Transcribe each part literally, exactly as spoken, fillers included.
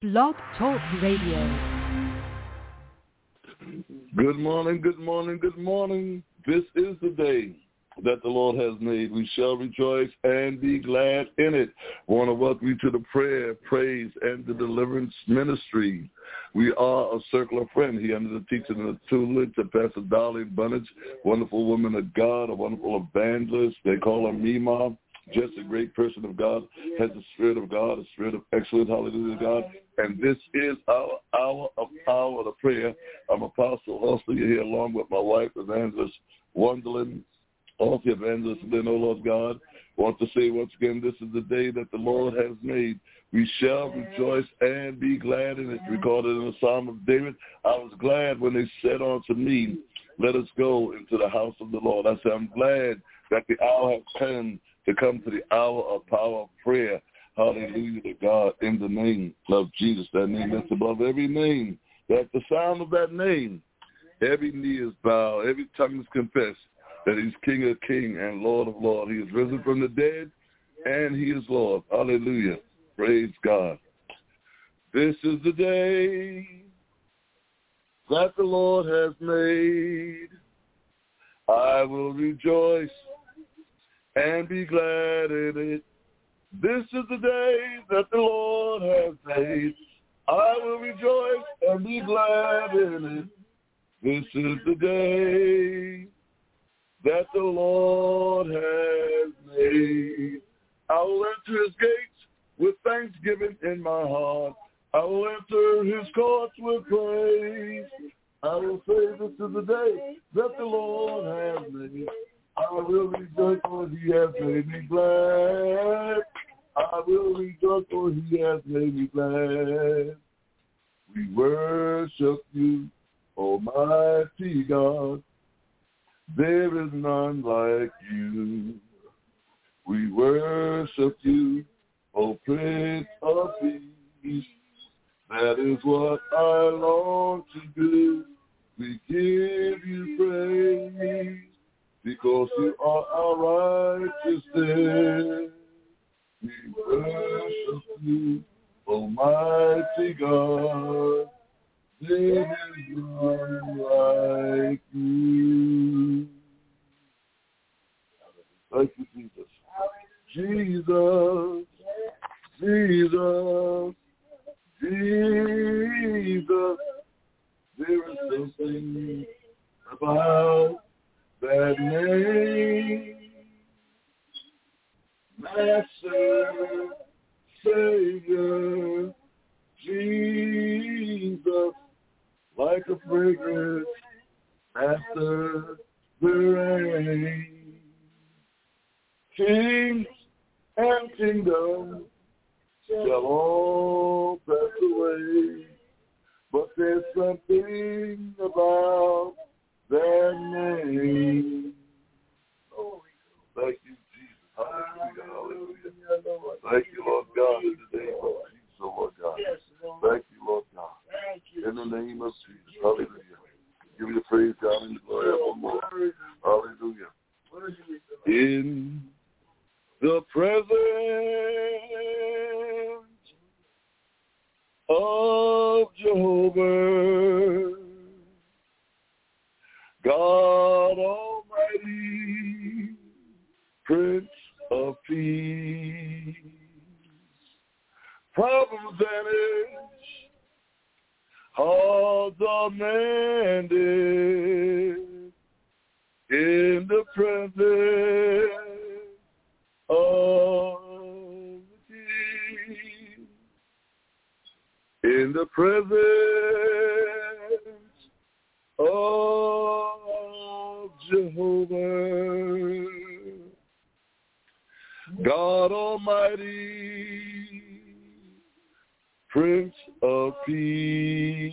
Blog Talk Radio. Good morning, good morning, good morning. This is the day that the Lord has made. We shall rejoice and be glad in it. I want to welcome you to the prayer, praise, and the deliverance ministry. We are a circle of friends here under the teaching and the tutelage of Pastor Darlene Bunnage, wonderful woman of God, a wonderful evangelist. They call her Mima. Just a great person of God, has the Spirit of God, the Spirit of excellence, hallelujah, God. And this is our hour of power of prayer. I'm Apostle Hustler here along with my wife, Evangelist Wonderland, all the evangelists, and then, oh Lord God, I want to say once again, this is the day that the Lord has made. We shall rejoice and be glad in it. Recorded in the Psalm of David, I was glad when they said unto me, let us go into the house of the Lord. I said, I'm glad that the hour has come to come to the hour of power of prayer. Hallelujah to God in the name of Jesus, that name that's above every name. At the sound of that name, every knee is bowed, every tongue is confessed that he's King of kings and Lord of lords. He is risen from the dead, and he is Lord. Hallelujah. Praise God. This is the day that the Lord has made. I will rejoice and be glad in it. This is the day that the Lord has made. I will rejoice and be glad in it. This is the day that the Lord has made. I will enter his gates with thanksgiving in my heart. I will enter his courts with praise. I will say this is the day that the Lord has made. I will rejoice for he has made me glad. I will rejoice for he has made me glad. We worship you, Almighty God. There is none like you. We worship you, O Prince of Peace. That is what I long to do. We give you praise, because you are our righteousness. We worship you, Almighty God. There is none like you. Thank you, Jesus. Jesus, Jesus, Jesus. There is something about that name, Master, Savior, Jesus, like a fragrance after the rain. Kings and kingdoms shall all pass away, but there's something about that name. Oh, thank you, Jesus. Hallelujah, hallelujah. Thank you, Lord God, in the name of Jesus, Lord God. Thank you, Lord God. In the name of Jesus, hallelujah. Give you praise, God, and the glory of the Lord. Hallelujah. In the presence of Jehovah, God Almighty, Prince of Peace, problems vanish, hearts are mended in the presence of the King, in the presence of Jehovah, God Almighty, Prince of Peace,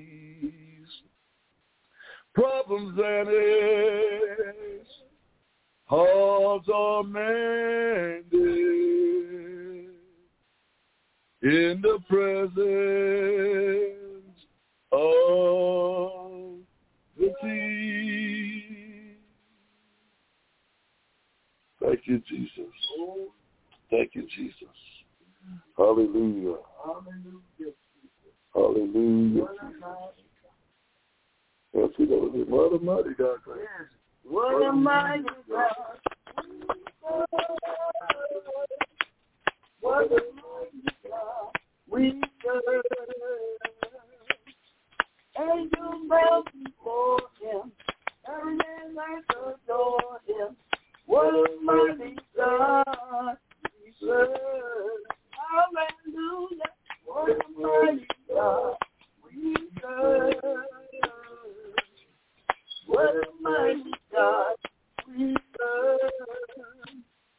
problems vanish, hearts are mended in the presence of the King. Thank you, Jesus. Thank you, Jesus. Hallelujah. Hallelujah. What a mighty God. What a mighty God. What a mighty God we serve. Angels bow before him. Every man like adore him. What a mighty God we serve. Hallelujah. What a mighty God we serve. What a mighty God we serve.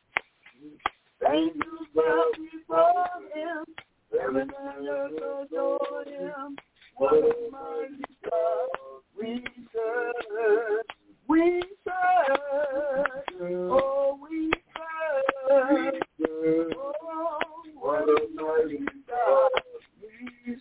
Angels bow before him. Every man adore him. What a mighty God we serve. We serve. Oh, we serve. Oh, what a mighty God we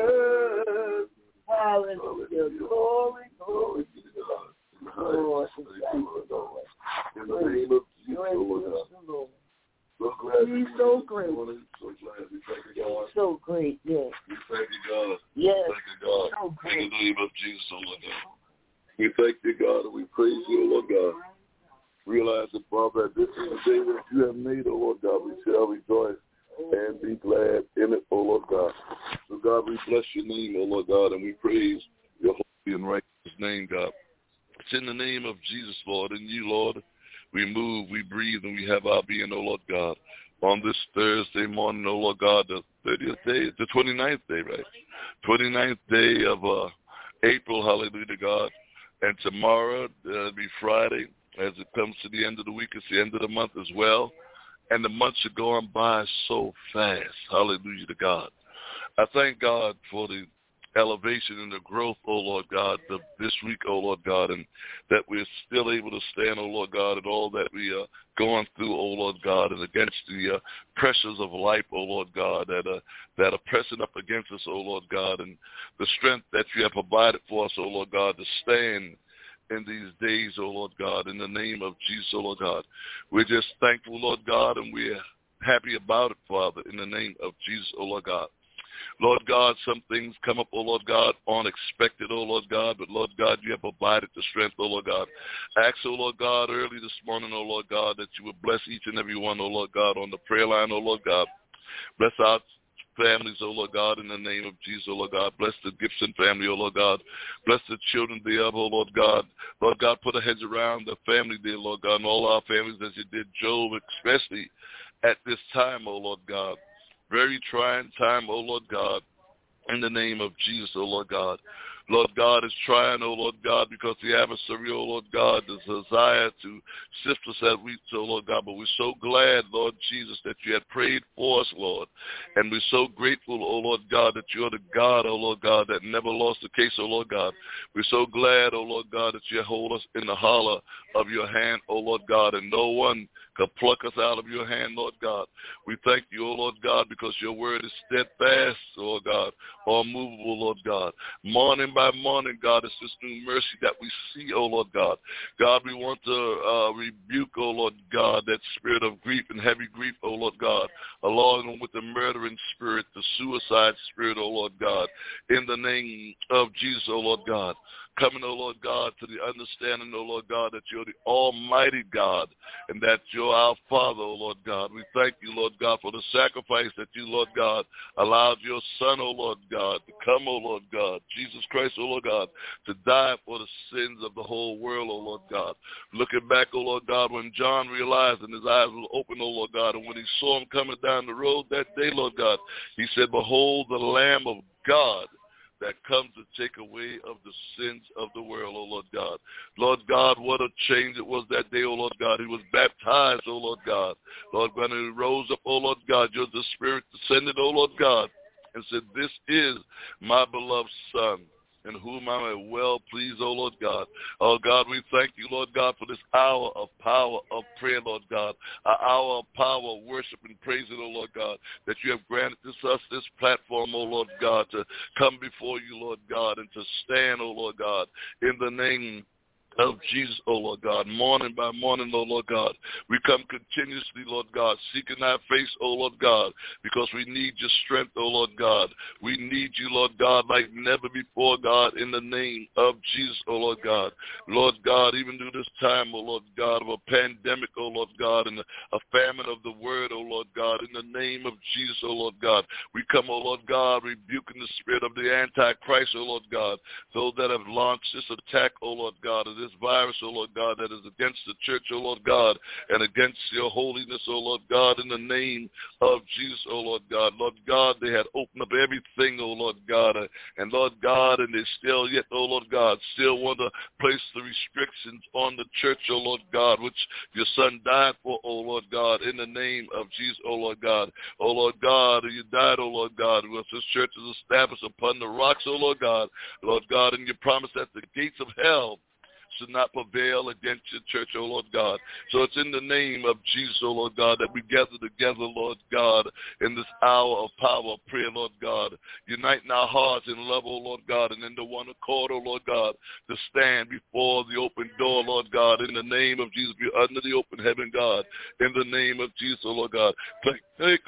serve. Hallelujah. Glory, glory to God. Lord, thank you, Lord. In the name of Jesus, Lord. So glad He's so great. So glad we thank you, God. So great, yes. We thank you, God. Yes. Thank you, God. So great. In the name of Jesus, oh Lord God. We thank you, God, and we praise you, oh Lord God. Realize that, Father, that this is the day that you have made, oh Lord God. We shall rejoice and be glad in it, oh Lord God. So, God, we bless your name, oh Lord God, and we praise your holy and righteous name, God. It's in the name of Jesus, Lord, and you, Lord, we move, we breathe, and we have our being, oh Lord God. On this Thursday morning, oh Lord God, the thirtieth day, the twenty-ninth day, right? twenty-ninth day of uh, April, hallelujah, God. And tomorrow, uh, it'll be Friday. As it comes to the end of the week, it's the end of the month as well. And the months are going by so fast. Hallelujah to God. I thank God for the elevation and the growth, oh Lord God, the, this week, oh Lord God, and that we're still able to stand, oh Lord God, and all that we are going through, oh Lord God, and against the uh, pressures of life, oh Lord God, that, uh, that are pressing up against us, oh Lord God, and the strength that you have provided for us, oh Lord God, to stand in these days, oh Lord God, in the name of Jesus, oh Lord God. We're just thankful, Lord God, and we're happy about it, Father, in the name of Jesus, oh Lord God. Lord God, some things come up, oh Lord God, unexpected, oh Lord God, but Lord God, you have provided the strength, oh Lord God. I ask, oh Lord God, early this morning, oh Lord God, that you would bless each and every one, oh Lord God, on the prayer line, oh Lord God. Bless our families, oh Lord God, in the name of Jesus, oh Lord God. Bless the Gibson family, oh Lord God. Bless the children thereof, oh Lord God. Lord God, put a hedge around the family there, Lord God, and all our families as you did Job, especially at this time, oh Lord God. Very trying time, oh Lord God, in the name of Jesus, oh Lord God. Lord God is trying, oh Lord God, because the adversary, oh Lord God, the desire to sift us as wheat, oh Lord God. But we're so glad, Lord Jesus, that you had prayed for us, Lord. And we're so grateful, oh Lord God, that you're the God, oh Lord God, that never lost the case, oh Lord God. We're so glad, oh Lord God, that you hold us in the hollow of your hand, oh Lord God, and no one can pluck us out of your hand, Lord God. We thank you, oh Lord God, because your word is steadfast, oh God, unmovable, Lord God. Morning by morning, God, it's this new mercy that we see, oh Lord God. God, we want to uh, rebuke, oh Lord God, that spirit of grief and heavy grief, oh Lord God, along with the murdering spirit, the suicide spirit, oh Lord God, in the name of Jesus, oh Lord God. Coming, oh Lord God, to the understanding, oh Lord God, that you're the almighty God and that you're our Father, oh Lord God. We thank you, Lord God, for the sacrifice that you, Lord God, allowed your Son, oh Lord God, to come, oh Lord God, Jesus Christ, oh Lord God, to die for the sins of the whole world, oh Lord God. Looking back, oh Lord God, when John realized and his eyes were open, oh Lord God, and when he saw him coming down the road that day, Lord God, he said, behold the Lamb of God that comes to take away of the sins of the world, oh Lord God. Lord God, what a change it was that day, oh Lord God. He was baptized, oh Lord God. Lord God, and he rose up, oh Lord God. You're the Spirit descended, oh Lord God, and said, this is my beloved Son, in whom I am well pleased, O Lord God. Oh God, we thank you, Lord God, for this hour of power of prayer, Lord God, an hour of power of worship and praising, O Lord God, that you have granted this, us this platform, O Lord God, to come before you, Lord God, and to stand, O Lord God, in the name of Jesus, O Lord God, morning by morning, O Lord God. We come continuously, Lord God, seeking thy face, O Lord God, because we need your strength, O Lord God. We need you, Lord God, like never before, God, in the name of Jesus, O Lord God. Lord God, even through this time, O Lord God, of a pandemic, O Lord God, and a famine of the word, O Lord God, in the name of Jesus, O Lord God. We come, O Lord God, rebuking the spirit of the Antichrist, O Lord God, those that have launched this attack, O Lord God, of this virus, O Lord God, that is against the church, O Lord God, and against your holiness, O Lord God, in the name of Jesus, O Lord God. Lord God, they had opened up everything, O Lord God, uh, and Lord God, and they still yet, O Lord God, still want to place the restrictions on the church, O Lord God, which your son died for, O Lord God, in the name of Jesus, O Lord God. O Lord God, you died, O Lord God, because this church is established upon the rocks, O Lord God. Lord God, and you promise that the gates of hell should not prevail against your church, O Lord God. So it's in the name of Jesus, O Lord God, that we gather together, Lord God, in this hour of power of prayer, Lord God, uniting our hearts in love, O Lord God, and in the one accord, O Lord God, to stand before the open door, Lord God, in the name of Jesus, be under the open heaven, God, in the name of Jesus, O Lord God. Thank, thank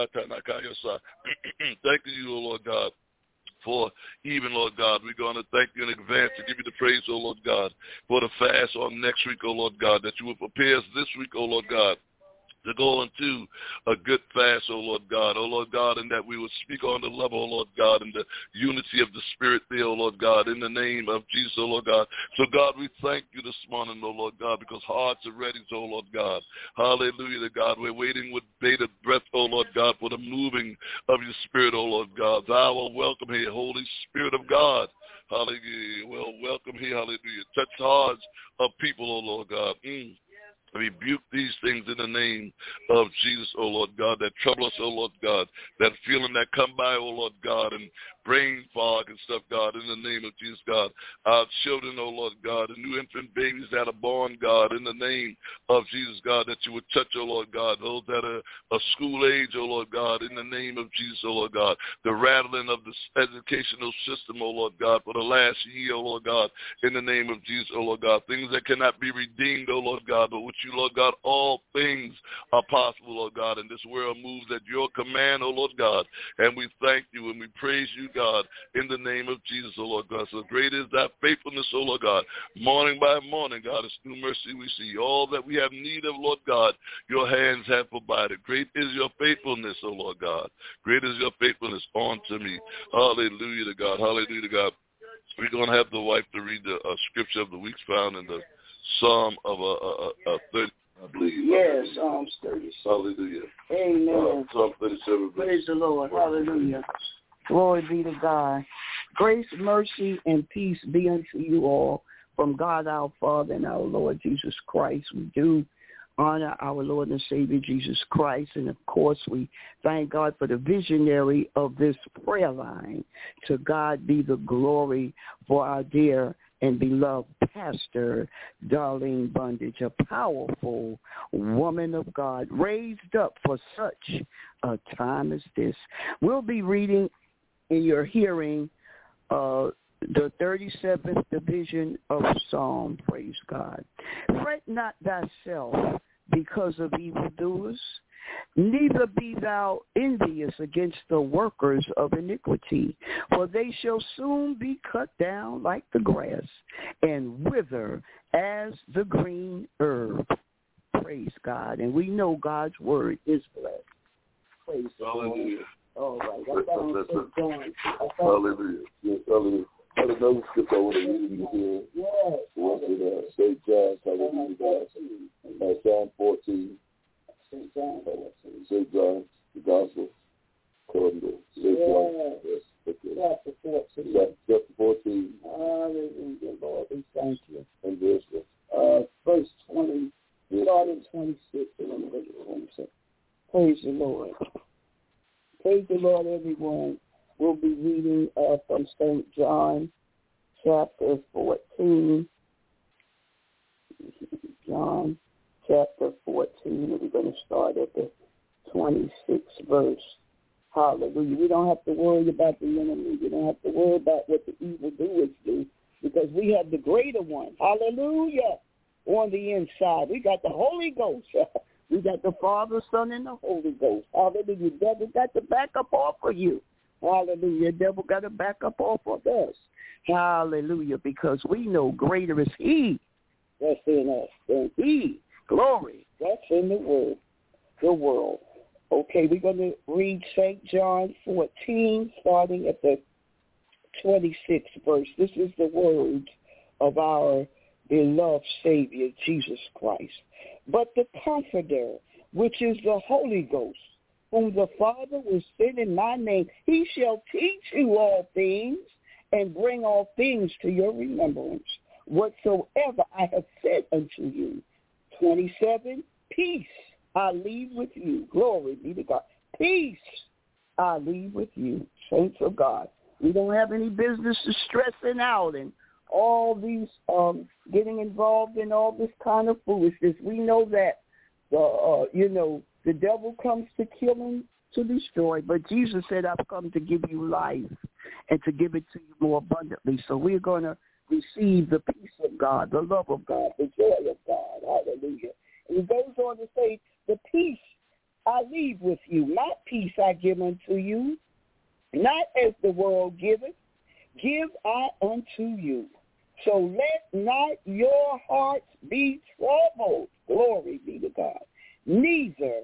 you, O Lord God. For even, Lord God, we're going to thank you in advance to give you the praise, O Lord God, for the fast on next week, O Lord God, that you will prepare us this week, O Lord God, to go into a good fast, O Lord God, O Lord God, and that we would speak on the level, O Lord God, and the unity of the Spirit there, O Lord God, in the name of Jesus, O Lord God. So, God, we thank you this morning, O Lord God, because hearts are ready, O Lord God. Hallelujah to God. We're waiting with bated breath, O Lord God, for the moving of your Spirit, O Lord God. Thou art welcome here, Holy Spirit of God. Hallelujah. Well, welcome here, hallelujah. Touch hearts of people, O Lord God. Mm. Rebuke these things in the name of Jesus, O Lord God, that trouble us, O Lord God, that feeling that come by, O Lord God, and brain fog and stuff, God, in the name of Jesus, God. Our children, O Lord God, the new infant babies that are born, God, in the name of Jesus, God, that you would touch, O Lord God, those that are of school age, O Lord God, in the name of Jesus, O Lord God. The rattling of the educational system, O Lord God, for the last year, O Lord God, in the name of Jesus, O Lord God. Things that cannot be redeemed, O Lord God, but which you, Lord God, all things are possible, Lord God, and this world moves at your command, O Lord God, and we thank you and we praise you, God, in the name of Jesus, O Lord God. So great is thy faithfulness, O Lord God. Morning by morning, God, it's new mercy we see. All that we have need of, Lord God, your hands have provided. Great is your faithfulness, O Lord God. Great is your faithfulness unto me. Hallelujah to God. Hallelujah to God. We're going to have the wife to read the uh, scripture of the week found in the Psalm of uh, uh, uh, thirty, I believe. Yes, Psalms thirty. Hallelujah. Amen. Uh, Psalm thirty-seven. Praise the Lord. Hallelujah. Glory be to God. Grace, mercy, and peace be unto you all from God our Father and our Lord Jesus Christ. We do honor our Lord and Savior Jesus Christ. And, of course, we thank God for the visionary of this prayer line. To God be the glory for our dear and beloved Pastor Darlene Bondage, a powerful woman of God, raised up for such a time as this. We'll be reading in your hearing uh, the thirty-seventh division of Psalm, praise God. Fret not thyself because of evildoers, neither be thou envious against the workers of iniquity, for they shall soon be cut down like the grass and wither as the green herb. Praise God. And we know God's word is blessed. Praise Hallelujah. All right. I found Saint John. Hallelujah. Yes, hallelujah. I don't know scripture I want to read in here. Yes. What's it? Saint John, hallelujah, guys. Uh, Psalm fourteen. Saint John, Saint John, the Gospel, according to Saint John. Yes. Chapter fourteen. Chapter fourteen. Hallelujah, Lord, we thank you. And verse uh, verse twenty, starting twenty-six. twenty-six. Praise the Lord. Praise the Lord, everyone. We'll be reading uh, from Saint John, chapter fourteen. John, chapter fourteen, and we're going to start at the twenty-sixth verse. Hallelujah. We don't have to worry about the enemy. We don't have to worry about what the evildoers do, because because we have the greater one. Hallelujah. On the inside. We got the Holy Ghost. We got the Father, Son, and the Holy Ghost. Hallelujah. The devil got to back up off of you. Hallelujah. The devil got to back up off of us. Hallelujah. Because we know greater is he that's in us than he. Glory. That's in the word. The world. Okay, we're going to read Saint John fourteen, starting at the twenty-sixth verse. This is the word of our beloved Savior, Jesus Christ. But the Comforter, which is the Holy Ghost, whom the Father will send in my name, he shall teach you all things and bring all things to your remembrance, whatsoever I have said unto you. twenty-seven, peace I leave with you. Glory be to God. Peace I leave with you, saints of God. We don't have any business to stressing out and all these um, getting involved in all this kind of foolishness. We know that the uh, you know the devil comes to kill and to destroy, but Jesus said, "I've come to give you life and to give it to you more abundantly." So we're going to receive the peace of God, the love of God, the joy of God. Hallelujah. And he goes on to say, "The peace I leave with you, my peace I give unto you, not as the world giveth, give I unto you. So let not your hearts be troubled." Glory be to God. "Neither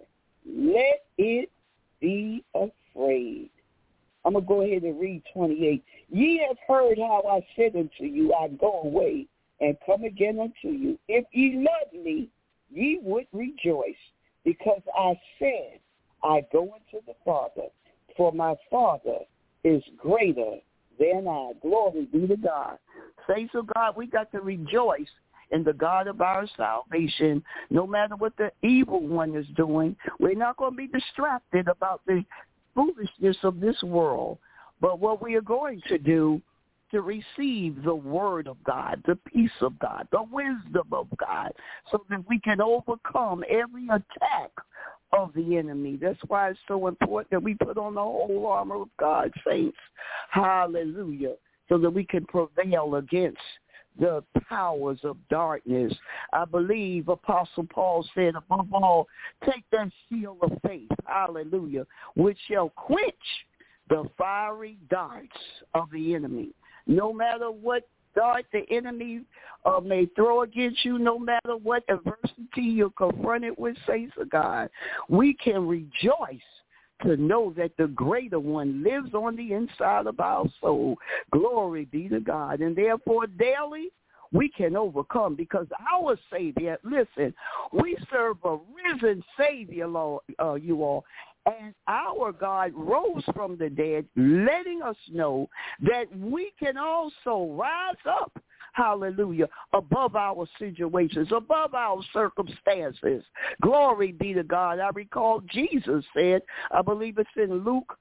let it be afraid." I'm going to go ahead and read twenty-eight. "Ye have heard how I said unto you, I go away and come again unto you. If ye love me, ye would rejoice, because I said, I go unto the Father, for my Father is greater than I." Glory be to God. Saints of God, we got to rejoice in the God of our salvation, no matter what the evil one is doing. We're not going to be distracted about the foolishness of this world, but what we are going to do to receive the word of God, the peace of God, the wisdom of God, so that we can overcome every attack of the enemy. That's why it's so important that we put on the whole armor of God, saints. Hallelujah. So that we can prevail against the powers of darkness. I believe Apostle Paul said, above all, take that shield of faith, hallelujah, which shall quench the fiery darts of the enemy. No matter what dart the enemy uh, may throw against you, no matter what adversity you're confronted with, saints of God, we can rejoice to know that the greater one lives on the inside of our soul. Glory be to God. And therefore, daily, we can overcome, because our Savior, listen, we serve a risen Savior, Lord, uh, you all, and our God rose from the dead, letting us know that we can also rise up, hallelujah, above our situations, above our circumstances. Glory be to God. I recall Jesus said, I believe it's in Luke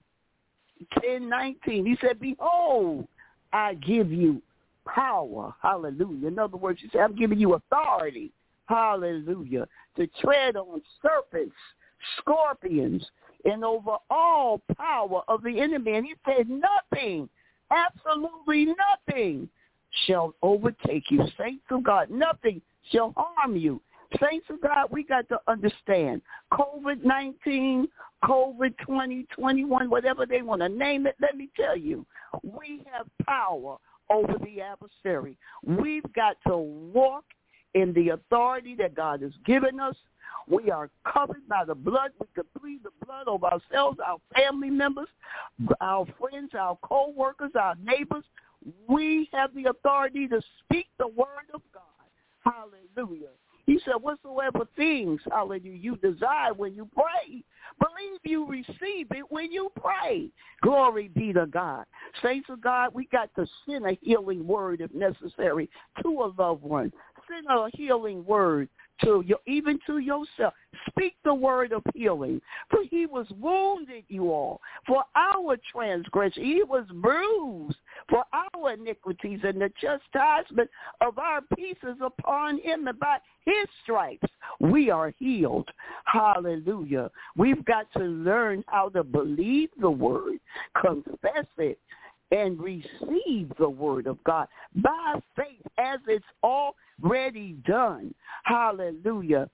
ten nineteen, he said, "Behold, I give you power." Hallelujah. In other words, he said, I'm giving you authority, hallelujah, to tread on serpents, scorpions, and over all power of the enemy. And he said, nothing, absolutely nothing shall overtake you. Saints of God, nothing shall harm you. Saints of God, we got to understand COVID nineteen, COVID twenty, twenty-one, whatever they want to name it, let me tell you, we have power over the adversary. We've got to walk in the authority that God has given us. We are covered by the blood. We can plead the blood over ourselves, our family members, our friends, our co-workers, our neighbors. We have the authority to speak the word of God. Hallelujah. He said, whatsoever things, hallelujah, you desire when you pray, believe you receive it when you pray. Glory be to God. Saints of God, we got to send a healing word if necessary to a loved one. Send a healing word to your, even to yourself. Speak the word of healing. For he was wounded, you all, for our transgression. He was bruised for our iniquities, and the chastisement of our peace is upon him, and by his stripes we are healed. Hallelujah. We've got to learn how to believe the word, confess it, and receive the word of God by faith as it's already done. Hallelujah.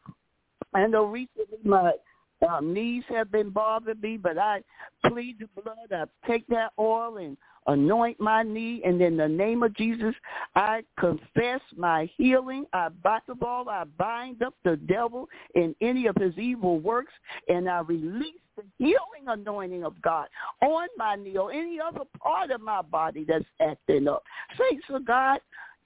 I know recently my um, knees have been bothering me, but I plead the blood. I take that oil and anoint my knee, and in the name of Jesus, I confess my healing. I bind the ball. I bind up the devil in any of his evil works, and I release the healing anointing of God on my knee or any other part of my body that's acting up. Saints of God,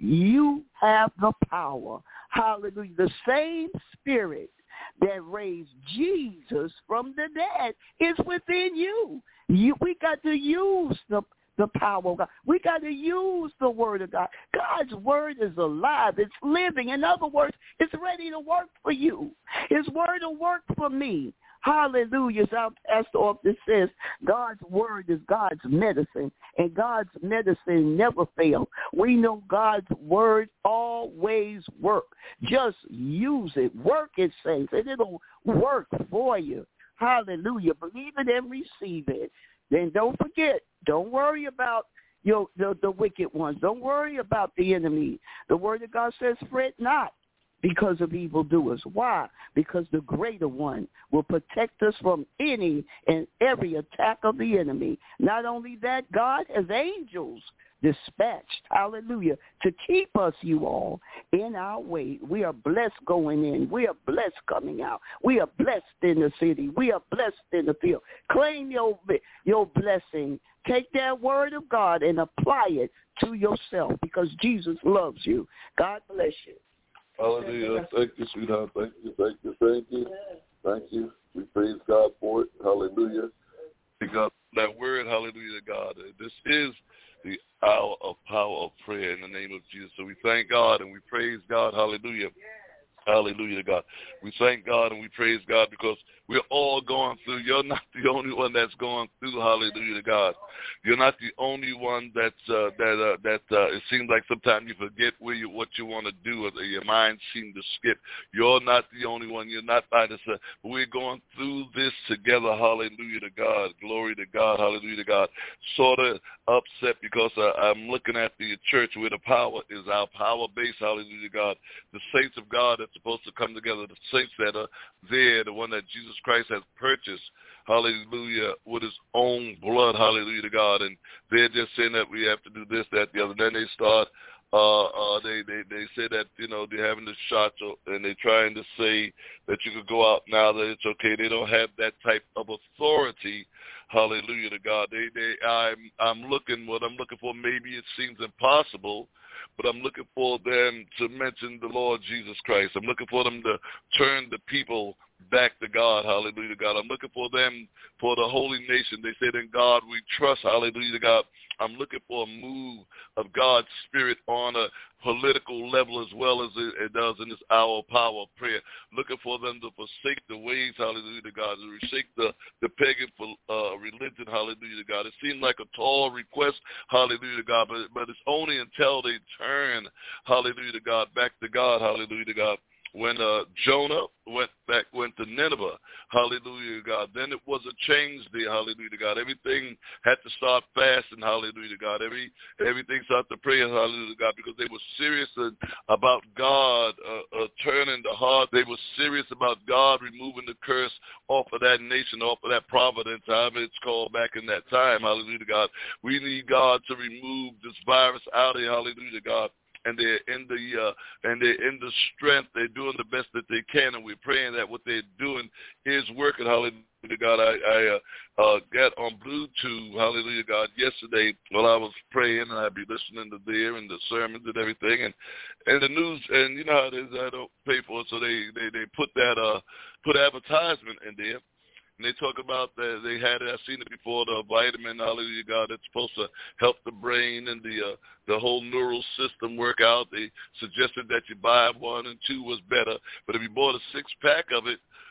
you have the power. Hallelujah. The same spirit that raised Jesus from the dead is within you. You we got to use the the power of God. We got to use the word of God. God's word is alive. It's living. In other words, it's ready to work for you. His word will work for me. Hallelujah. As our pastor often says, God's word is God's medicine, and God's medicine never fails. We know God's word always works. Just use it. Work it, saints, and it'll work for you. Hallelujah. Believe it and receive it. Then don't forget, don't worry about your, the, the wicked ones. Don't worry about the enemy. The word of God says, fret not because of evildoers. Why? Because the greater one will protect us from any and every attack of the enemy. Not only that, God has angels dispatched, hallelujah, to keep us, you all, in our way. We are blessed going in. We are blessed coming out. We are blessed in the city. We are blessed in the field. Claim your, your blessing. Take that word of God and apply it to yourself because Jesus loves you. God bless you. Hallelujah. Thank you, sweetheart. Thank you, thank you, thank you. Thank you. We praise God for it. Hallelujah. Because that word, hallelujah, God. This is the hour of power of prayer in the name of Jesus. So we thank God and we praise God. Hallelujah. Hallelujah to God. We thank God and we praise God because we're all going through. You're not the only one that's going through. Hallelujah to God. You're not the only one that's uh, that uh, that uh, it seems like sometimes you forget where you what you want to do, or your mind seems to skip. You're not the only one. You're not by yourself. But we're going through this together. Hallelujah to God. Glory to God. Hallelujah to God. Sort of upset because uh, I'm looking at the church where the power is our power base. Hallelujah to God. The saints of God that's supposed to come together. The saints that are there, the one that Jesus Christ has purchased, hallelujah, with his own blood, hallelujah to God. And they're just saying that we have to do this, that, the other. Then they start, uh, uh, they, they, they say that, you know, they're having the shots, and they're trying to say that you could go out now, that it's okay. They don't have that type of authority, hallelujah to God. They, they, I'm, I'm looking, what I'm looking for, maybe it seems impossible, but I'm looking for them to mention the Lord Jesus Christ. I'm looking for them to turn the people back to God, hallelujah to God. I'm looking for them, for the holy nation. They said, in God we trust, hallelujah to God. I'm looking for a move of God's Spirit on a political level as well as it, it does in this hour of power of prayer. Looking for them to forsake the ways, hallelujah to God, to forsake the, the pagan uh, religion, hallelujah to God. It seemed like a tall request, hallelujah to God, but, but it's only until they turn, hallelujah to God, back to God, hallelujah to God. When uh, Jonah went back, went to Nineveh, hallelujah to God, then it was a change there, hallelujah to God. Everything had to start fasting, hallelujah to God. Every everything started to pray, hallelujah to God, because they were serious about God uh, uh, turning the heart. They were serious about God removing the curse off of that nation, off of that providence, however it's called back in that time, hallelujah to God. We need God to remove this virus out of here, hallelujah to God. And they're in the uh, and they're in the strength. They're doing the best that they can, and we're praying that what they're doing is working. Hallelujah, God. I, I uh, uh, got on Bluetooth. Hallelujah, God. Yesterday, while I was praying, and I'd be listening to there and the sermons and everything, and and the news. And you know how it is. I don't pay for it, so they they they put that uh put advertisement in there. And they talk about that they had it. I've seen it before. The vitamin, hallelujah, God, that's supposed to help the brain and the uh, the whole neural system work out. They suggested that you buy one and two was better. But if you bought a six pack of it,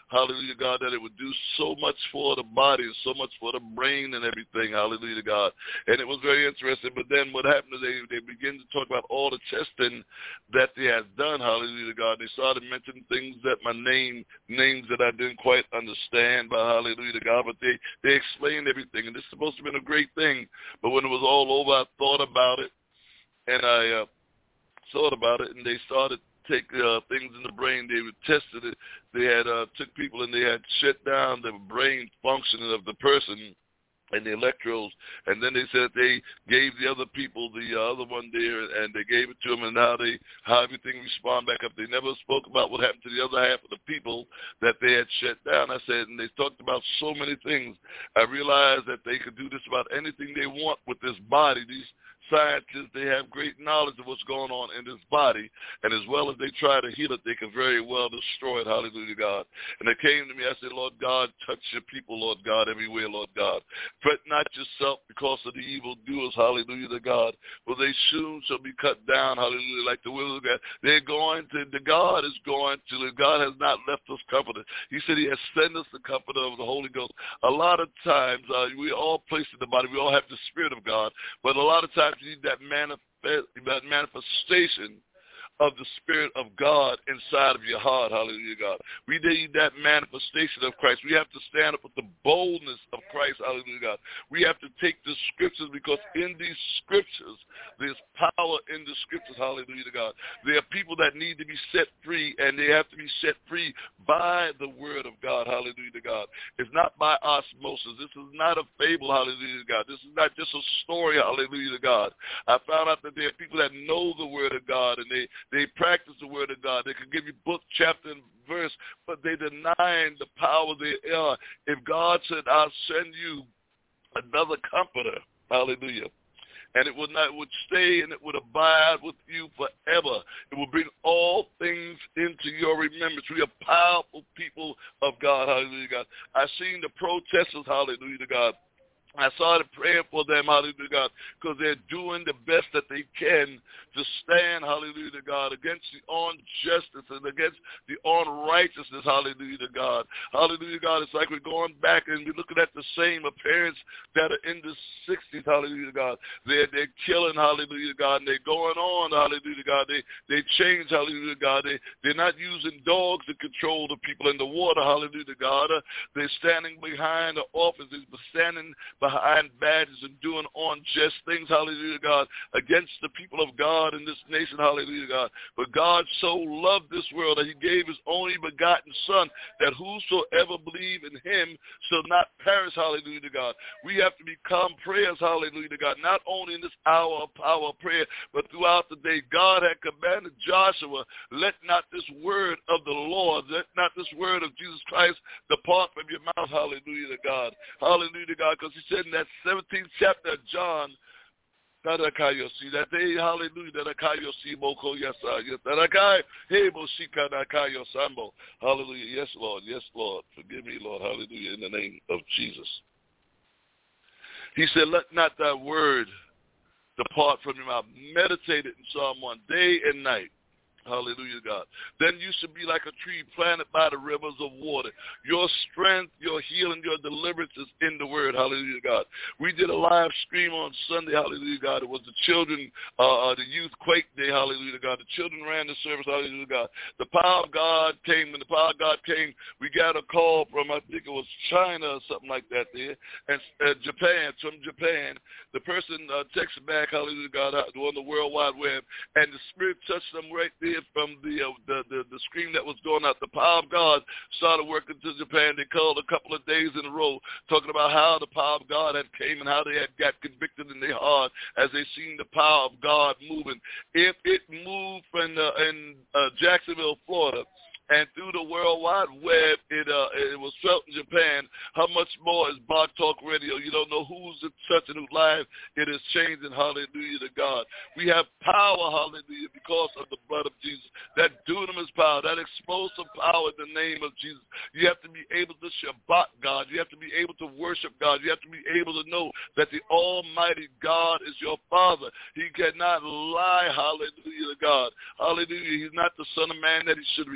hallelujah, God, that it would do so much for the body and so much for the brain and everything, hallelujah, God. And it was very interesting. But then what happened is they, they began to talk about all the testing that they had done, hallelujah, God. They started mentioning things that my name, names that I didn't quite understand, but hallelujah, God. But they, they explained everything, and this is supposed to have been a great thing. But when it was all over, I thought about it, and I uh, thought about it, and they started take uh, things in the brain. They tested it. They had uh, took people and they had shut down the brain functioning of the person and the electrodes, and then they said they gave the other people the uh, other one there, and they gave it to them, and how they how everything respond back up. They never spoke about what happened to the other half of the people that they had shut down. I said, and they talked about so many things. I realized that they could do this about anything they want with this body. These scientists, they have great knowledge of what's going on in this body, and as well as they try to heal it, they can very well destroy it, hallelujah, God. And they came to me, I said, Lord God, touch your people, Lord God, everywhere, Lord God. Fret not yourself because of the evildoers, hallelujah, to God, for they soon shall be cut down, hallelujah, like the will of God. They're going to, the God is going to, God has not left us comforted. He said he has sent us the comforter of the Holy Ghost. A lot of times, uh, we all placed in the body, we all have the Spirit of God, but a lot of times you need that, manifest, that manifestation of the Spirit of God inside of your heart, hallelujah, God. We need that manifestation of Christ. We have to stand up with the boldness of Christ, hallelujah, God. We have to take the scriptures, because in these scriptures, there's power in the scriptures, hallelujah, God. There are people that need to be set free, and they have to be set free by the word of God, hallelujah, God. It's not by osmosis. This is not a fable, hallelujah, God. This is not just a story, hallelujah, God. I found out that there are people that know the word of God, and they They practice the word of God. They can give you book, chapter, and verse, but they denying the power they are. If God said, I'll send you another comforter, hallelujah, and it would not it would stay and it would abide with you forever. It will bring all things into your remembrance. We are powerful people of God, hallelujah, God. I've seen the protesters, hallelujah, God. I started praying for them, hallelujah, God, because they're doing the best that they can to stand, hallelujah, God, against the injustice and against the unrighteousness, hallelujah, God. Hallelujah, God, it's like we're going back and we're looking at the same appearance that are in the sixties, hallelujah, God. They're, they're killing, hallelujah, God, and they're going on, hallelujah, God. They they change, hallelujah, God. They, they're not using dogs to control the people in the water, hallelujah, God. Uh, they're standing behind the offices, but standing behind badges and doing unjust things, hallelujah, God, against the people of God in this nation, hallelujah, God. But God so loved this world that he gave his only begotten Son, that whosoever believe in him shall not perish, hallelujah, God. We have to become prayers, hallelujah, God, not only in this hour of power of prayer, but throughout the day. God had commanded Joshua, let not this word of the Lord, let not this word of Jesus Christ depart from your mouth, hallelujah, God. Hallelujah, God, because he said in that seventeenth chapter of John, that they, hallelujah, that hallelujah, yes, Lord, yes, Lord, forgive me, Lord, hallelujah, in the name of Jesus. He said, let not thy word depart from your mouth. Meditate it in Psalm one, day and night. Hallelujah, God. Then you should be like a tree planted by the rivers of water. Your strength, your healing, your deliverance is in the word. Hallelujah, God. We did a live stream on Sunday. Hallelujah, God. It was the children, uh, the youth quake day. Hallelujah, God. The children ran the service. Hallelujah, God. The power of God came. When the power of God came, we got a call from, I think it was China or something like that there, and uh, Japan, from Japan. The person uh, texted back, hallelujah, God, on the World Wide Web, and the Spirit touched them right there from the, uh, the the the scream that was going out. The power of God started working to Japan. They called a couple of days in a row talking about how the power of God had came and how they had got convicted in their heart as they seen the power of God moving. If it moved in, uh, in uh, Jacksonville, Florida, and through the World Wide Web, it uh, it was felt in Japan, how much more is Blog Talk Radio? You don't know who's touching whose life it is changing, hallelujah to God. We have power, hallelujah, because of the blood of Jesus. That dunamis power, that explosive power in the name of Jesus. You have to be able to Shabbat God. You have to be able to worship God. You have to be able to know that the Almighty God is your Father. He cannot lie, hallelujah to God. Hallelujah. He's not the Son of Man that he should repent.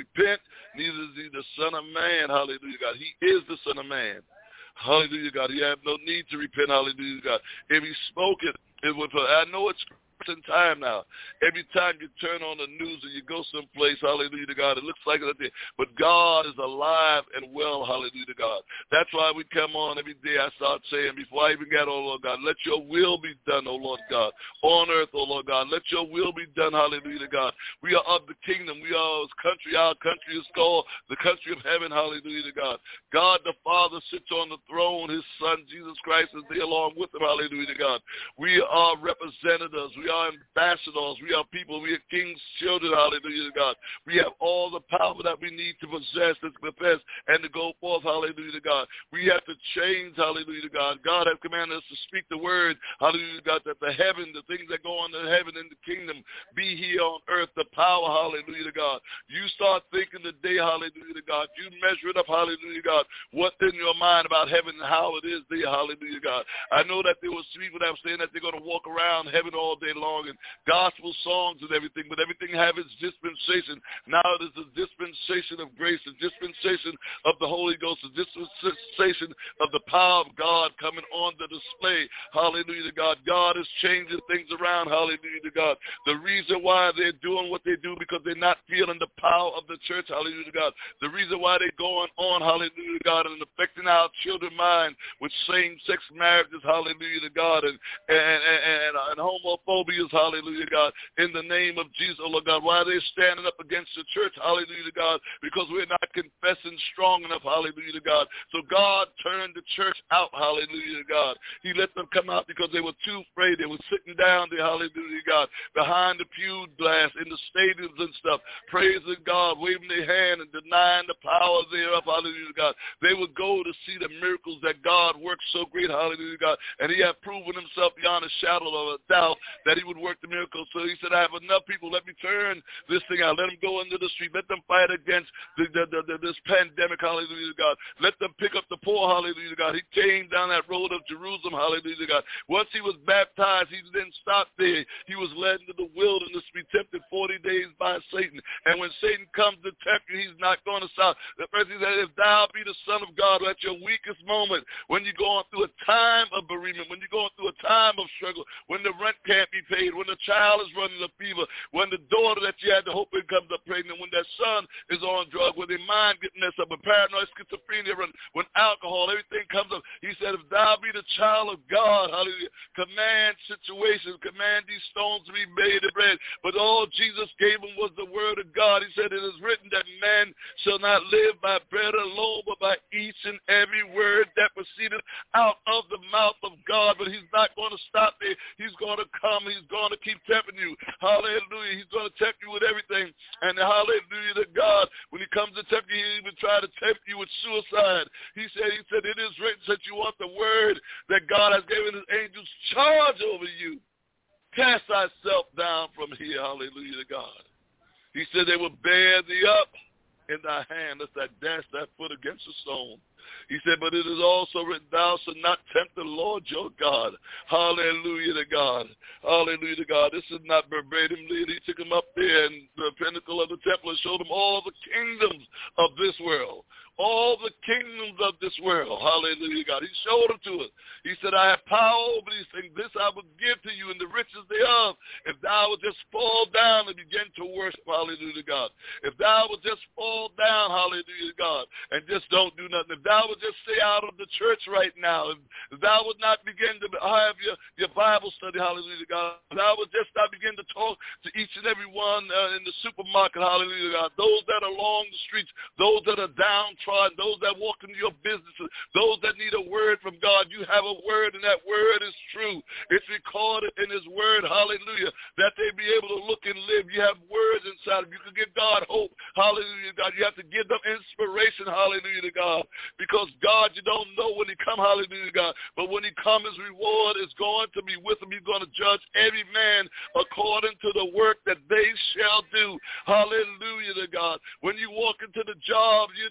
neither is he the Son of Man, hallelujah, God. He is the Son of Man. Hallelujah, God. You have no need to repent, hallelujah, God. If he spoke it, it would, I know it's in time now. Every time you turn on the news or you go someplace, hallelujah to God, it looks like it. But God is alive and well, hallelujah to God. That's why we come on every day. I start saying, before I even get, oh Lord God, let your will be done, oh Lord God, on earth, oh Lord God. Let your will be done, hallelujah to God. We are of the kingdom. We are his country. Our country is called the country of heaven, hallelujah to God. God the Father sits on the throne. His Son, Jesus Christ, is there along with him, hallelujah to God. We are representatives. We are ambassadors. We are people. We are king's children, hallelujah to God. We have all the power that we need to possess, to confess, and to go forth, hallelujah to God. We have to change, hallelujah to God. God has commanded us to speak the word, hallelujah to God, that the heaven, the things that go on in heaven in the kingdom, be here on earth, the power, hallelujah to God. You start thinking today, hallelujah to God. You measure it up, hallelujah to God, what's in your mind about heaven and how it is there, hallelujah to God. I know that there was people that were saying that they're going to walk around heaven all day long and gospel songs and everything, but everything have its dispensation. Now it is the dispensation of grace, the dispensation of the Holy Ghost, the dispensation of the power of God coming on the display. Hallelujah to God. God is changing things around. Hallelujah to God. The reason why they're doing what they do because they're not feeling the power of the church. Hallelujah to God. The reason why they're going on, hallelujah to God, and affecting our children's mind with same-sex marriages, hallelujah to God, and, and, and, and, and homophobias, hallelujah to God, in the name of Jesus, oh Lord God. Why are they standing up against the church, hallelujah to God? Because we're not confessing strong enough, hallelujah to God. So God turned the church out, hallelujah to God. He let them come out because they were too afraid. They were sitting down there, hallelujah to God, behind the pew glass in the stadiums and stuff, praising God, waving their hand and denying the power thereof, hallelujah to God. They would go to see the miracles that God works so great, hallelujah to God, and he had proven himself beyond a shadow of a doubt that he would work the miracles. So he said, I have enough people. Let me turn this thing out. Let them go into the street. Let them fight against the, the, the, the, this pandemic, hallelujah to God. Let them pick up the poor, hallelujah to God. He came down that road of Jerusalem, hallelujah to God. Once he was baptized, he didn't stop there. He was led into the wilderness to be tempted forty days by Satan. And when Satan comes to tempt you, he's not going to stop. The first he said, if thou be the Son of God, at your weakest moment, when you're going through a time of bereavement, when you're going through a time of struggle, when the rent can't be paid, when the child is running a fever, when the daughter that you had to hope in comes up pregnant, when that son is on drugs, when their mind gets messed up, when paranoid schizophrenia, when, when alcohol, everything comes up. He said, if thou be the child of God, hallelujah, command situations, command these stones to be made of bread. But all Jesus gave him was the word of God. He said, it is written that man shall not live by bread alone, but by each and every word that proceeded out of the mouth of God. But he's not going to stop there. He's going to come. He's going to keep tempting you. Hallelujah. He's going to tempt you with everything. And hallelujah to God. When he comes to tempt you, he even try to tempt you with suicide. He said, he said, it is written that you want the word that God has given his angels charge over you. Cast thyself down from here. Hallelujah to God. He said they will bear thee up in thy hand, lest thou dash thy foot against a stone. He said, but it is also written, thou shalt not tempt the Lord your God. Hallelujah to God. Hallelujah to God. This is not verbatim. He took him up there in the pinnacle of the temple and showed him all the kingdoms of this world. All the kingdoms of this world. Hallelujah, God. He showed them to us. He said, I have power over these things. This I will give to you in the riches thereof. If thou would just fall down and begin to worship, hallelujah, God. If thou would just fall down, hallelujah, God, and just don't do nothing. If thou would just stay out of the church right now. If, if thou would not begin to have your, your Bible study, hallelujah, God. If thou would just not begin to talk to each and every one uh, in the supermarket, hallelujah, God. Those that are along the streets, those that are down trodden, those that walk into your businesses, those that need a word from God. You have a word, and that word is true. It's recorded in his word, hallelujah, that they be able to look and live. You have words inside of you. You can give God hope, hallelujah, God. You have to give them inspiration, hallelujah, to God, because God, you don't know when he come, hallelujah, God, but when he come, his reward is going to be with him. He's going to judge every man according to the work that they shall do, hallelujah, to God. When you walk into the job, you're not just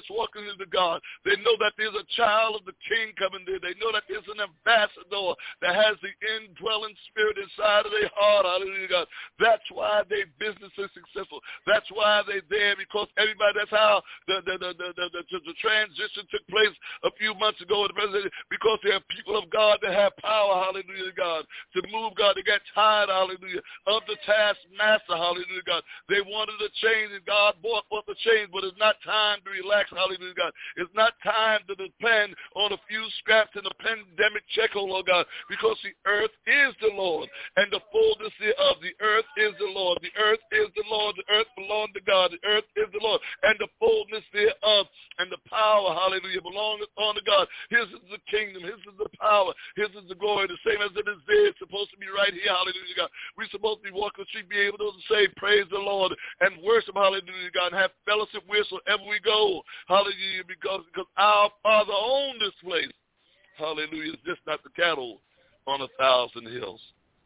that's walking into God, they know that there's a child of the King coming there. They know that there's an ambassador that has the indwelling spirit inside of their heart. Hallelujah, God. That's why their business is successful. That's why they're there, because everybody, that's how the the, the, the, the, the, the transition took place a few months ago in the president, because there are people of God that have power, hallelujah, God, to move, God. They got tired, hallelujah, of the taskmaster, hallelujah, God. They wanted to change, and God brought forth the change, but it's not time to relax, hallelujah, God. It's not time to depend on a few scraps in a pandemic check, oh Lord God, because the earth is the Lord, and the fullness thereof. The earth is the Lord. The earth is the Lord. The earth belongs to God. The earth is the Lord, and the fullness thereof, and the power, hallelujah, belongs unto God. His is the kingdom. His is the power. His is the glory. The same as it is there. It's supposed to be right here, hallelujah, God. We're supposed to be walking the street, be able to say, praise the Lord, and worship, hallelujah, God, and have fellowship wheresoever we go, hallelujah, because, because our Father owns this place. Hallelujah. It's just not the cattle on a thousand hills.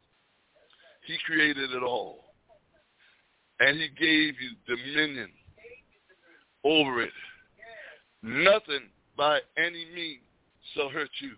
He created it all. And he gave you dominion over it. Nothing by any means shall hurt you.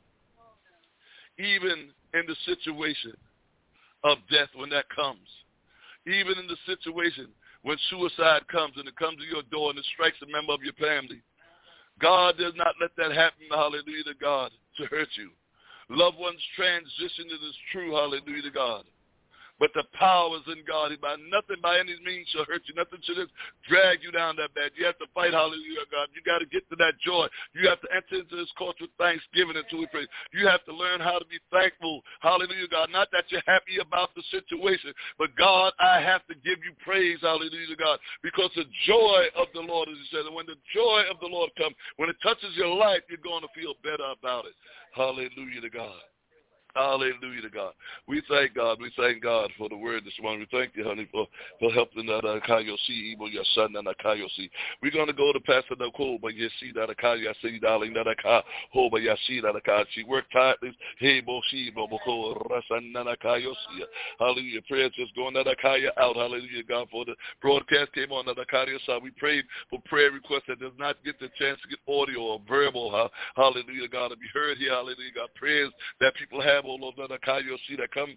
Even in the situation of death when that comes. Even in the situation when suicide comes and it comes to your door and it strikes a member of your family. God does not let that happen, hallelujah to God, to hurt you. Loved ones transition, it is true, hallelujah to God. But the power is in God. By nothing by any means shall hurt you. Nothing should drag you down that bad. You have to fight, hallelujah, God. You got to get to that joy. You have to enter into this court with thanksgiving and to praise. You have to learn how to be thankful, hallelujah, God. Not that you're happy about the situation, but God, I have to give you praise, hallelujah, God, because the joy of the Lord, as you said, and when the joy of the Lord comes, when it touches your life, you're going to feel better about it. Hallelujah to God. Hallelujah to God. We thank God. We thank God for the word this morning. We thank you, honey, for, for helping that Akayosi, Ebo, your son, and Akayosi. We're going to go to Pastor Nicole, but you see that Akayosi, darling, that Akahoba, Yashi, that Akayosi. She worked tightly. Hey, Boshi, Boboko, Rasan, and Akayosi. Hallelujah. Prayers just going that Akaya out. Hallelujah, God, for the broadcast came on that Akayosi. We prayed for prayer requests that does not get the chance to get audio or verbal. Hallelujah, God, to be heard here. Hallelujah, God. Prayers that people have. That come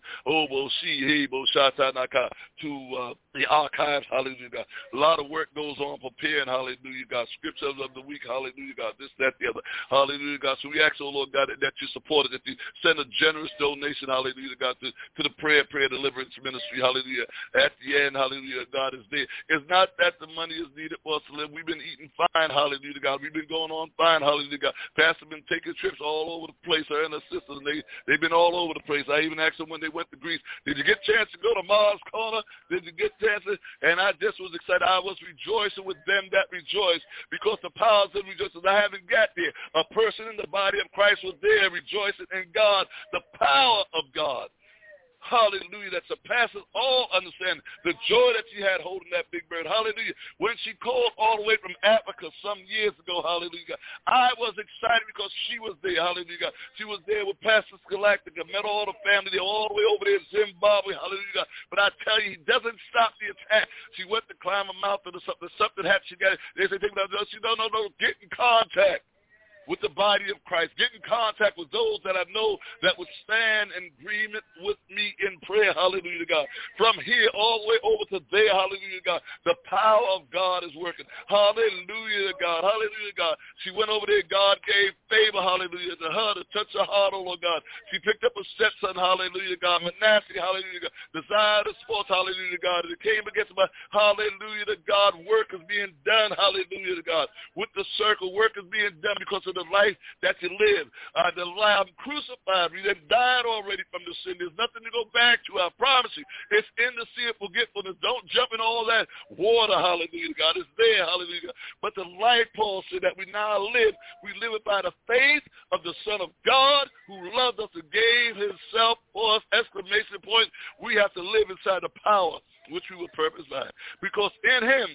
to uh, the archives, hallelujah, God. A lot of work goes on preparing, hallelujah, God. Scriptures of the week, hallelujah, God. This, that, the other, hallelujah, God. So we ask, oh Lord God, that, that you support it, that you send a generous donation, hallelujah, God, to, to the prayer, prayer deliverance ministry, hallelujah. At the end, hallelujah, God is there. It's not that the money is needed for us to live. We've been eating fine, hallelujah, God. We've been going on fine, hallelujah, God. Pastor been taking trips all over the place, her and her sisters, and they, they've been all over the place. I even asked them when they went to Greece, did you get a chance to go to Mars Corner? Did you get a chance to? And I just was excited. I was rejoicing with them that rejoice because the powers that rejoice. I haven't got there. A person in the body of Christ was there rejoicing in God, the power of God. Hallelujah, that surpasses all understanding. The joy that she had holding that big bird. Hallelujah. When she called all the way from Africa some years ago, hallelujah, I was excited because she was there, hallelujah. She was there with Pastor Scholastica, met all the family there, all the way over there in Zimbabwe, hallelujah. But I tell you, he doesn't stop the attack. She went to climb a mountain or something, something happened. She got, they say, she don't know, no, get in contact with the body of Christ. Get in contact with those that I know that would stand in agreement with me in prayer. Hallelujah to God. From here all the way over to there. Hallelujah to God. The power of God is working. Hallelujah to God. Hallelujah to God. She went over there. God gave favor. Hallelujah to her to touch her heart, oh Lord God. She picked up a stepson. Hallelujah to God. Manasseh. Hallelujah to God. Desire the sports. Hallelujah to God. And it came against my hallelujah to God. Work is being done. Hallelujah to God. With the circle, work is being done because of the life that you live. Uh, the life crucified. You have died already from the sin. There's nothing to go back to. I promise you. It's in the sea of forgetfulness. Don't jump in all that water. Hallelujah, God. It's there. Hallelujah. But the life, Paul said, that we now live, we live it by the faith of the Son of God who loved us and gave himself for us. Exclamation point. We have to live inside the power which we were purposed by. Because in him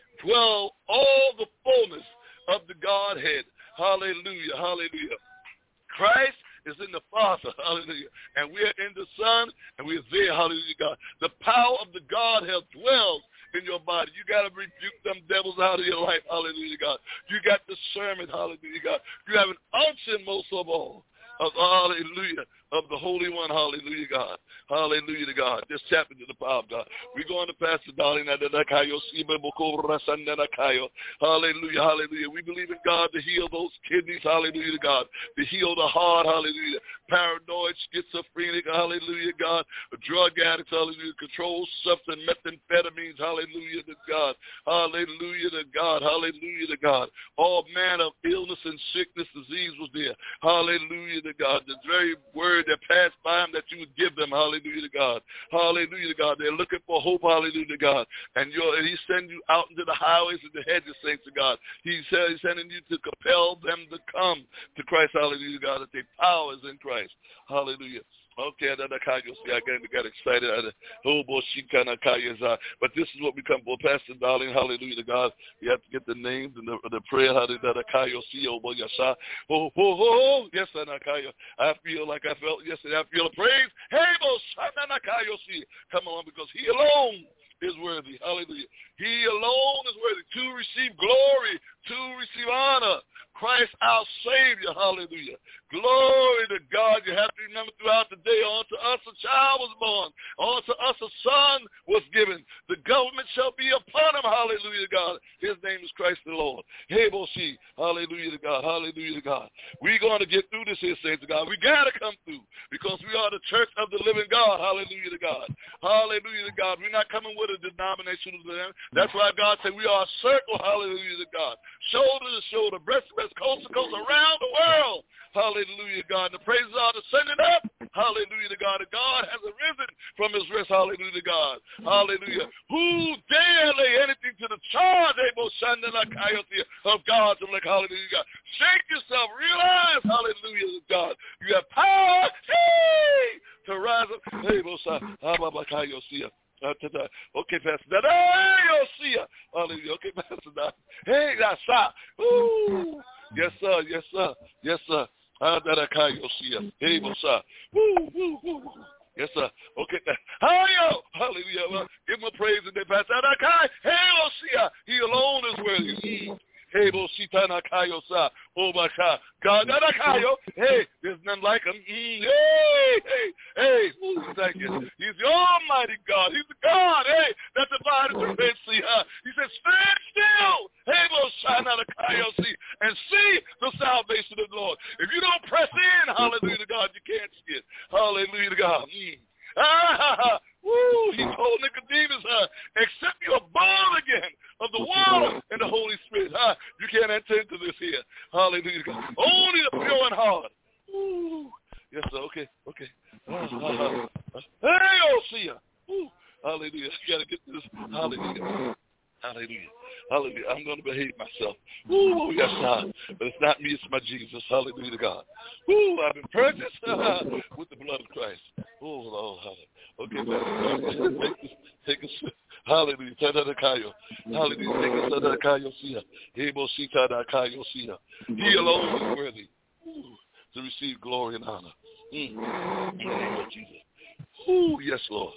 dwell all the fullness of the Godhead. Hallelujah, hallelujah. Christ is in the Father, hallelujah. And we are in the Son, and we are there, hallelujah, God. The power of the Godhead dwells in your body. You got to rebuke them devils out of your life. Hallelujah, God. You got discernment. Hallelujah, God. You have an unction most of all. Of, hallelujah, of the Holy One, hallelujah, God. Hallelujah to God. Just tap into the power of God. We're going to Pastor Darling. Hallelujah, hallelujah. We believe in God to heal those kidneys, hallelujah to God. To heal the heart, hallelujah. Paranoid, schizophrenic, hallelujah, God. Drug addicts, hallelujah. Controlled substance, methamphetamines, hallelujah to God. Hallelujah to God. Hallelujah to God. All manner of illness and sickness, disease was there. Hallelujah to God. The very word that passed by them that you would give them. Hallelujah to God. Hallelujah to God. They're looking for hope. Hallelujah to God. And you're, and he's sending you out into the highways and the hedges, saints of God. He said he's sending you to compel them to come to Christ. Hallelujah to God. That their power is in Christ. Hallelujah. Okay, I got excited. Oh, boy, but this is what we come for. Pastor Darling, hallelujah to God. You have to get the names and the, the prayer. Hallelujah. Oh, oh, oh, yes, I feel like I felt yesterday. I feel a praise. Hey, come on, because he alone is worthy. Hallelujah. He alone is worthy to receive glory, to receive honor. Christ our Savior. Hallelujah. Glory to God. You have to remember throughout the day, unto us a child was born. Unto us a son was given. The government shall be upon him. Hallelujah to God. His name is Christ the Lord. Hey, Boshi. Hallelujah to God. Hallelujah to God. We're going to get through this here, saints of God. We got to come through because we are the church of the living God. Hallelujah to God. Hallelujah to God. We're not coming with a denomination of them. That's why God said we are a circle. Hallelujah to God. Shoulder to shoulder, breast to breast, coast to coast, around the world. Hallelujah, God. The praises are descending up. Hallelujah to God. And God has arisen from his rest. Hallelujah to God. Hallelujah. Who dare lay anything to the charge of God's elect? Hallelujah, God. Shake yourself. Realize, hallelujah to God. You have power hey, to rise up. Hey, okay, Pastor. Hallelujah. Okay, Pastor. Hey, that's up. Ooh. Yes, sir. Yes, sir. Yes, sir. Hey, Mosa. Woo, woo, woo. Yes, sir. Okay. Hallelujah. Hallelujah. Well, give him a praise and then Pastor. Hey, Mosia. He alone is worthy. Hey, Mositana Kayosa. Oh, my God. God, Kayo. Hey, there's none like him. Hey, hey, hey. Ooh, thank you. He's the Almighty God. He's the God, hey, that divided the Red Sea. Huh? He said, stand still. Hey, Mositana Kayosi. And see the salvation of the Lord. If you don't press in, hallelujah to God, you can't see it. Hallelujah to God. Mm. Ah, ha, ha. Woo, he told Nicodemus, huh, except you are born again of the water and the Holy Spirit, huh, you can't enter into this here. Hallelujah. Only the pure in heart. Woo. Yes, sir. Okay, okay. Uh, uh, uh, hey, oh, see ya. Woo. Hallelujah. You got to get this. Hallelujah. Hallelujah. Hallelujah. I'm going to behave myself. Ooh, yes, God. But it's not me, it's my Jesus. Hallelujah to God. Ooh, I've been purchased uh, with the blood of Christ. Oh, Lord. Okay, man. Take us, take us. Hallelujah. Hallelujah. Take us to the Kayo Sia. Ebo Sita da Kayo Sia. He alone is worthy ooh, to receive glory and honor. Mm. In the name of Jesus. Ooh, yes, Lord.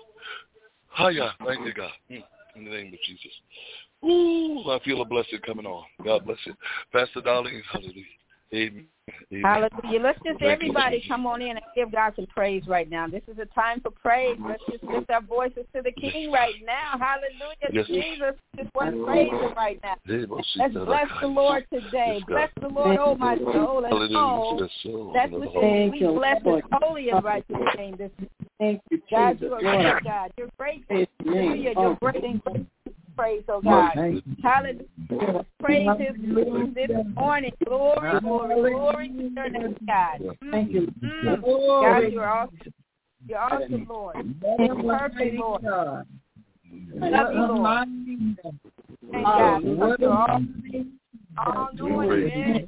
Hiya. Thank you, God. Mm. In the name of Jesus. Ooh, I feel a blessing coming on. God bless you. Pastor Darling, hallelujah. Amen. Amen. Hallelujah. Let's just Thank everybody you, come on in and give God some praise right now. This is a time for praise. Let's just lift our voices to the King right now. Hallelujah. Yes. Jesus just want to praise him right now. Let's bless the Lord today. Yes, bless the Lord, oh my soul and all. That's what we bless his holy and righteous name this morning. Thank you, Jesus. God, you are great, God. You're great. Hallelujah. You're great and great. Praise, oh God. Hallelujah. Praise his name this morning. Glory, glory, glory to your name, God. Thank you. Mm. God, you're awesome. You're awesome, Lord. You're perfect, Lord. Love you, Lord. Thank God. You're awesome. All knowing,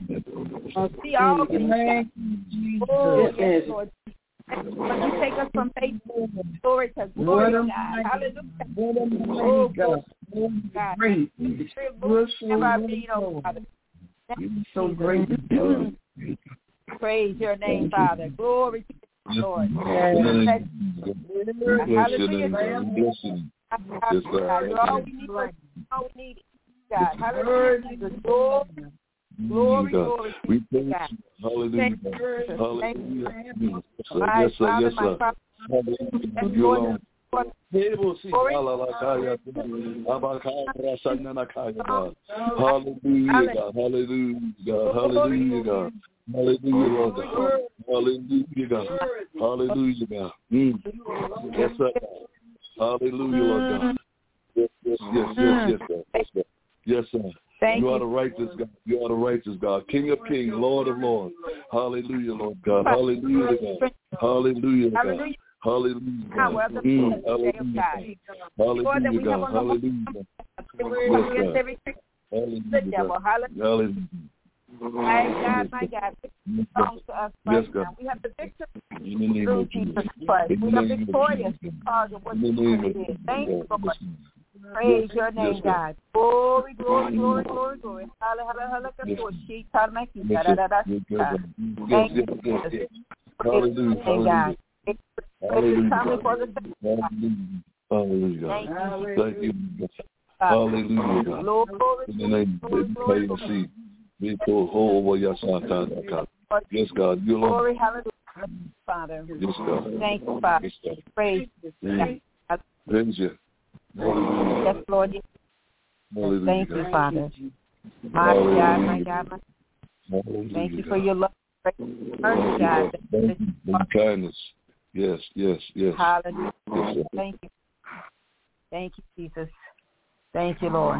see all things. Oh, yes, Lord. When you take us from faith to glory to glory, God. Hallelujah. Oh, God. God. Have our being, oh, Father. You're so great. Praise your name, Father. Glory to you, Lord. Hallelujah. Yes, God. You're all we need. All we need, God. Hallelujah. Glory, glory, glory. We praise you. Hallelujah. Hallelujah. Yes, sir. Yes, sir. Hallelujah. You alone. Hallelujah, God. Hallelujah, God. Hallelujah, God. Hallelujah, God. Hallelujah, Lord God. Hallelujah, God. Hallelujah, God. Mm. Yes, sir. Hallelujah, Lord God. Yes, yes, yes, yes, yes, sir. Yes, sir. Yes, sir. Thank you are you. the righteous God. You are the righteous God. King of kings, Lord of lords. Hallelujah, Lord God. Hallelujah, God. Hallelujah, God. Hallelujah, God. Mm, hallelujah, God. Hallelujah, God. Hallelujah. Yes, God. Hallelujah, God. Hallelujah. My God, my God, it belongs to us right yes, God. now. We have the victory in the name through of Jesus Jesus. Christ. In the We are name of victorious Jesus. because of what In the you name of did. Jesus. Thank you, Lord. Yes, Praise yes, your name, yes, God. Glory, glory, glory, glory, glory. Hallelujah, hallelujah. Thank you, Jesus. Hallelujah, hallelujah. It's Hallelujah. time for the Hallelujah. Thank you. Thank you. Hallelujah, God. Glory, In the name of the glory, Lord, see. We pull hold over your son, God. Yes, God. You alone. glory, hallelujah, Father. Yes, God. Thank you, Father. Yes, God. Praise you. Mm. Praise you. Hallelujah. Yes, Lord. Yes. Hallelujah, Thank God. you, Father. My Hallelujah. God, my God, my Hallelujah, Thank you God. for your love, mercy, God. Thank you for your kindness. Yes, yes, yes. Hallelujah. Yes, Thank you. Thank you, Jesus. Thank you, Lord.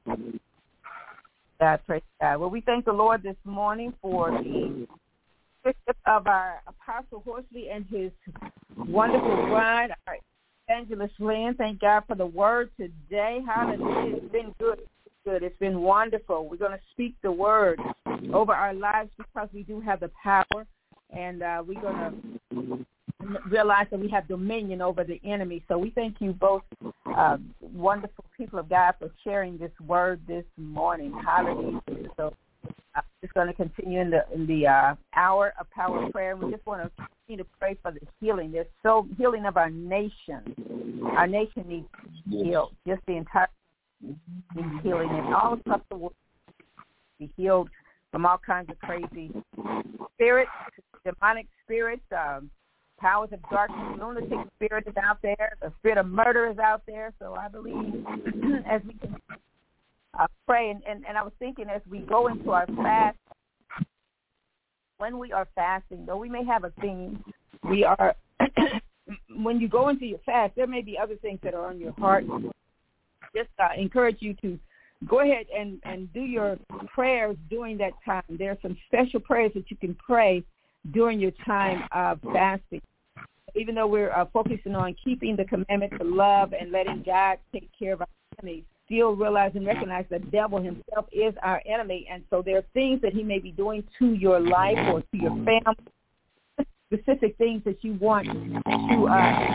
God, praise God. Well, we thank the Lord this morning for the bishop of our Apostle Horsley and his wonderful bride, our Evangelist Lynn. Thank God for the word today. Hallelujah. It's been good. Good. It's been wonderful. We're going to speak the word over our lives because we do have the power, and uh, we're going to realize that we have dominion over the enemy. So we thank you both, uh, wonderful people of God, for sharing this word this morning. Hallelujah. So I'm just going to continue in the in the uh, hour of power of prayer. We just want to continue to pray for the healing. There's so healing of our nation. Our nation needs healed. Just the entire needs healing, and all across the world be healed from all kinds of crazy spirits, demonic spirits, um, powers of darkness, lunatic spirit is out there. The spirit of murder is out there. So I believe as we can uh, pray, and, and, and I was thinking as we go into our fast, when we are fasting, though we may have a theme, we are, when you go into your fast, there may be other things that are on your heart. Just uh, encourage you to go ahead and, and do your prayers during that time. There are some special prayers that you can pray during your time of fasting. Even though we're uh, focusing on keeping the commandment to love and letting God take care of our enemies, still realize and recognize the devil himself is our enemy. And so there are things that he may be doing to your life or to your family, specific things that you want to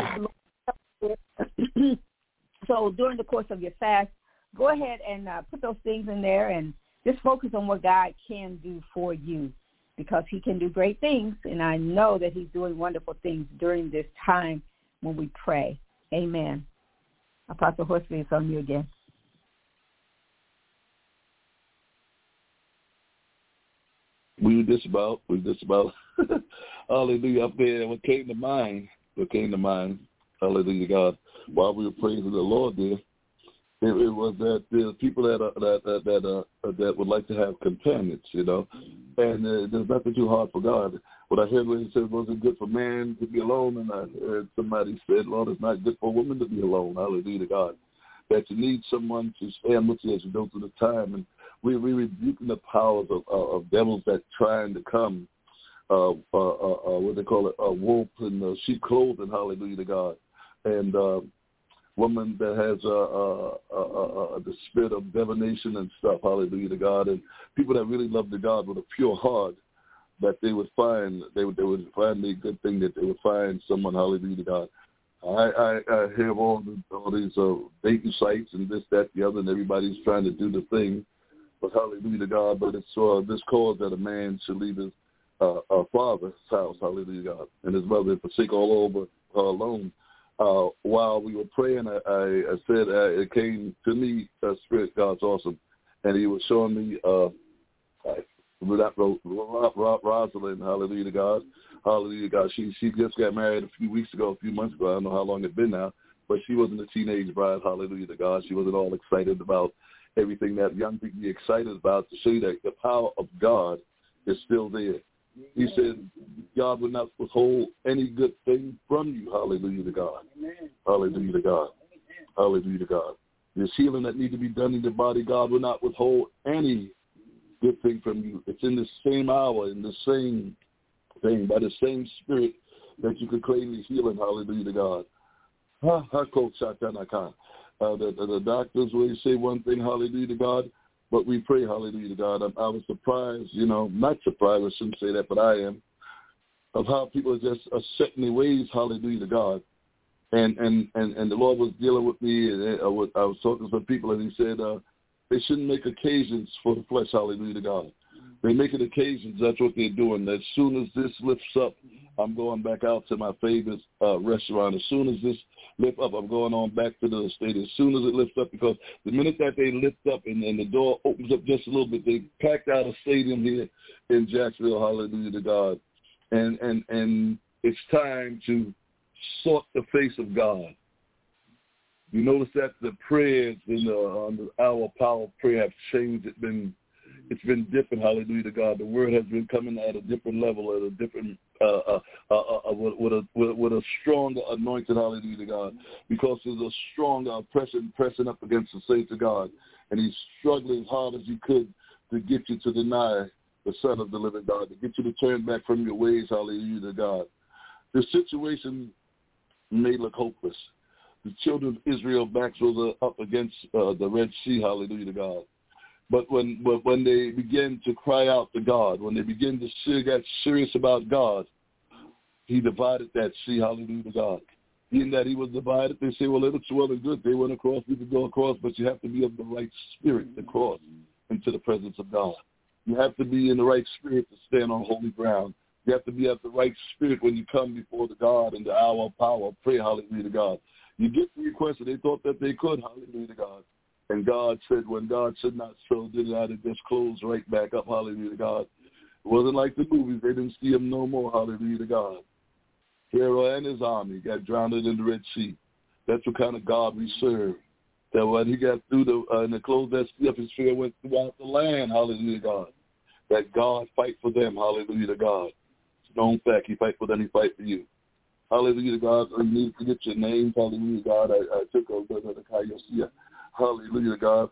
uh, so during the course of your fast, go ahead and uh, put those things in there and just focus on what God can do for you, because he can do great things, and I know that he's doing wonderful things during this time when we pray. Amen. Apostle Horsley, it's on you again. We were just about, we were just about, hallelujah, up there. What came to mind, what came to mind, hallelujah, God, while we were praising the Lord there, it, it was that there's people that uh, that that that, uh, that would like to have companions, you know, and uh, there's nothing too hard for God. What I heard when he said it wasn't good for man to be alone, and I heard somebody said, Lord, it's not good for a woman to be alone. Hallelujah to God. That you need someone to stand with you as you go through the time, and we we rebuking the powers of, of, of devils that trying to come, uh, uh, uh, uh, what they call it, a wolf in uh, sheep clothing. Hallelujah to God, and. Uh, woman that has uh, uh, uh, uh, the spirit of divination and stuff, hallelujah to God, and people that really love the God with a pure heart, that they would find, they would they would find a good thing, that they would find someone, hallelujah to God. I, I, I hear all, the, all these uh, dating sites and this, that, the other, and everybody's trying to do the thing, but hallelujah to God, but it's uh, this cause that a man should leave his uh, uh, father's house, hallelujah to God, and his mother and forsake all over uh, alone. uh, while we were praying, I, I, I said uh, it came to me, uh, Spirit God's awesome, and he was showing me uh, Rosalind, hallelujah to God, hallelujah to God. She she just got married a few weeks ago, a few months ago. I don't know how long it's been now, but she wasn't a teenage bride, hallelujah to God. She wasn't all excited about everything that young people get excited about, to show you that the power of God is still there. He said God will not withhold any good thing from you. Hallelujah to God. Amen. Hallelujah to God. Amen. Hallelujah to God. There's healing that needs to be done in your body. God will not withhold any good thing from you. It's in the same hour, in the same thing, by the same Spirit that you can claim the healing. Hallelujah to God. Uh, the, the, the doctors will say one thing, hallelujah to God, but we pray, hallelujah to God. I, I was surprised, you know, not surprised, I shouldn't say that, but I am, of how people are just are set in their ways, hallelujah to God. And and, and, and the Lord was dealing with me, and I was, I was talking to some people, and he said uh, they shouldn't make occasions for the flesh, hallelujah to God. They're making occasions, that's what they're doing. As soon as this lifts up, I'm going back out to my favorite uh, restaurant. As soon as this lift up, I'm going on back to the stadium. As soon as it lifts up, because the minute that they lift up and, and the door opens up just a little bit, they packed out a stadium here in Jacksonville, hallelujah to God. And, and, and it's time to sought the face of God. You notice that the prayers in the, on the hour of power of prayer have changed. It's been It's been different, hallelujah to God. The word has been coming at a different level, at a different, uh, uh, uh, uh, with, with, a, with, with a stronger anointed, hallelujah to God, because there's a stronger oppression pressing up against the saints of God, and he's struggling as hard as he could to get you to deny the Son of the living God, to get you to turn back from your ways, hallelujah to God. The situation may look hopeless. The children of Israel backs was up against uh, the Red Sea, hallelujah to God. But when but when they begin to cry out to God, when they begin to ser- get serious about God, he divided that sea, hallelujah to God. In that he was divided, they say, well, it's well and good. They went across, we could go across, but you have to be of the right spirit to cross into the presence of God. You have to be in the right spirit to stand on holy ground. You have to be of the right spirit when you come before the God in the hour of power of prayer, hallelujah to God. You get the request, and they thought that they could, hallelujah to God. And God said, when God said not so, did not, it just closed right back up, hallelujah to God. It wasn't like the movies. They didn't see him no more, hallelujah to God. Pharaoh and his army got drowned in the Red Sea. That's what kind of God we serve. That when he got through the, uh, and the closed that sea up, his fear went throughout the land, hallelujah to God. That God fight for them, hallelujah to God. It's a known fact. He fight for them, he fight for you. Hallelujah to God. You need to get your names, hallelujah to God. I, I took over the Kayosia. Hallelujah to God.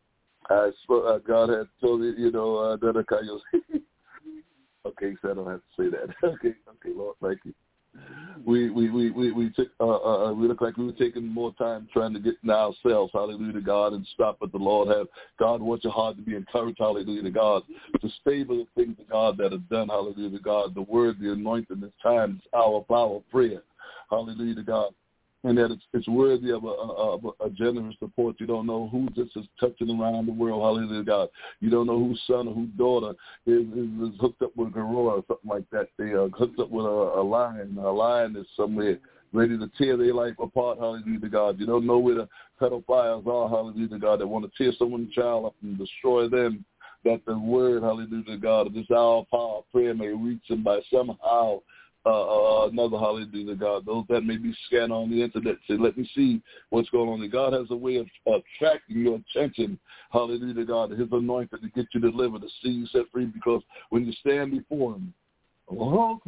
I spoke, uh, God had told me, you know, uh, that I okay, so I don't have to say that. okay, okay, Lord, thank you. We we we we, we took uh, uh, we look like we were taking more time trying to get in ourselves, hallelujah to God, and stop what the Lord have. God wants your heart to be encouraged, hallelujah to God, to stay with the things of God that are done, hallelujah to God. The word, the anointing, this time, this hour of power of prayer, hallelujah to God. And that it's, it's worthy of a, a, a generous support. You don't know who this is touching around the world. Hallelujah, God. You don't know whose son or whose daughter is, is, is hooked up with a gorilla or something like that. They are hooked up with a, a lion. A lion is somewhere ready to tear their life apart. Hallelujah to God. You don't know where the pedophiles are. Hallelujah to God. That want to tear someone's child up and destroy them. That the word, hallelujah to God, of this hour of power of prayer may reach them by somehow. Uh, uh, another hallelujah to God. Those that may be scattered on the internet say, let me see what's going on. And God has a way of attracting your attention, hallelujah to God, his anointing to get you delivered, to see you set free, because when you stand before him, you'll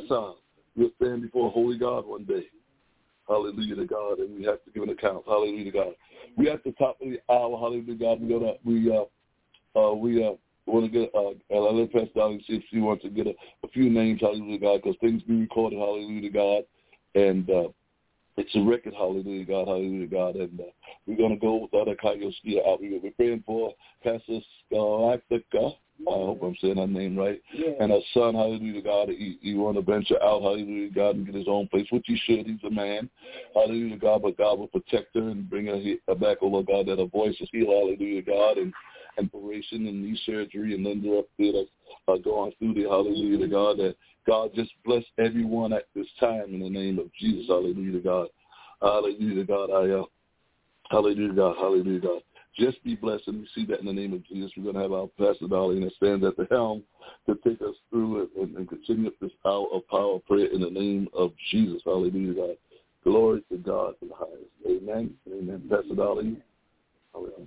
stand before a holy God one day. Hallelujah to God, and we have to give an account. Hallelujah to God. We at the top of the hour, hallelujah to God. We go to, we, uh, uh, we, uh, I want to get, uh, I'll let Pastor Dolly see if she wants to get a, a few names, hallelujah to God, because things be recorded, hallelujah to God, and uh, it's a record, hallelujah to God, hallelujah to God, and uh, we're going to go with other Kayoskia out. We're praying for Pastor Scholastica, I hope I'm saying her name right, yeah. And her son, hallelujah to God, he, he want to venture out, hallelujah to God, and get his own place, which he should. He's a man, hallelujah to God, but God will protect her and bring her back, oh Lord God, that her voice is healed, hallelujah to God, and operation and knee surgery, and then they're up there that's uh, going through the hallelujah to God, that God just bless everyone at this time in the name of Jesus, hallelujah to God. Hallelujah, God. I, uh, hallelujah, God. Hallelujah, God. Just be blessed, and we see that in the name of Jesus. We're going to have our Pastor Darlene that stands at the helm to take us through it and, and continue this hour of power of prayer in the name of Jesus. Hallelujah, God. Glory to God in the highest. Amen. Amen. Pastor Darlene. Hallelujah.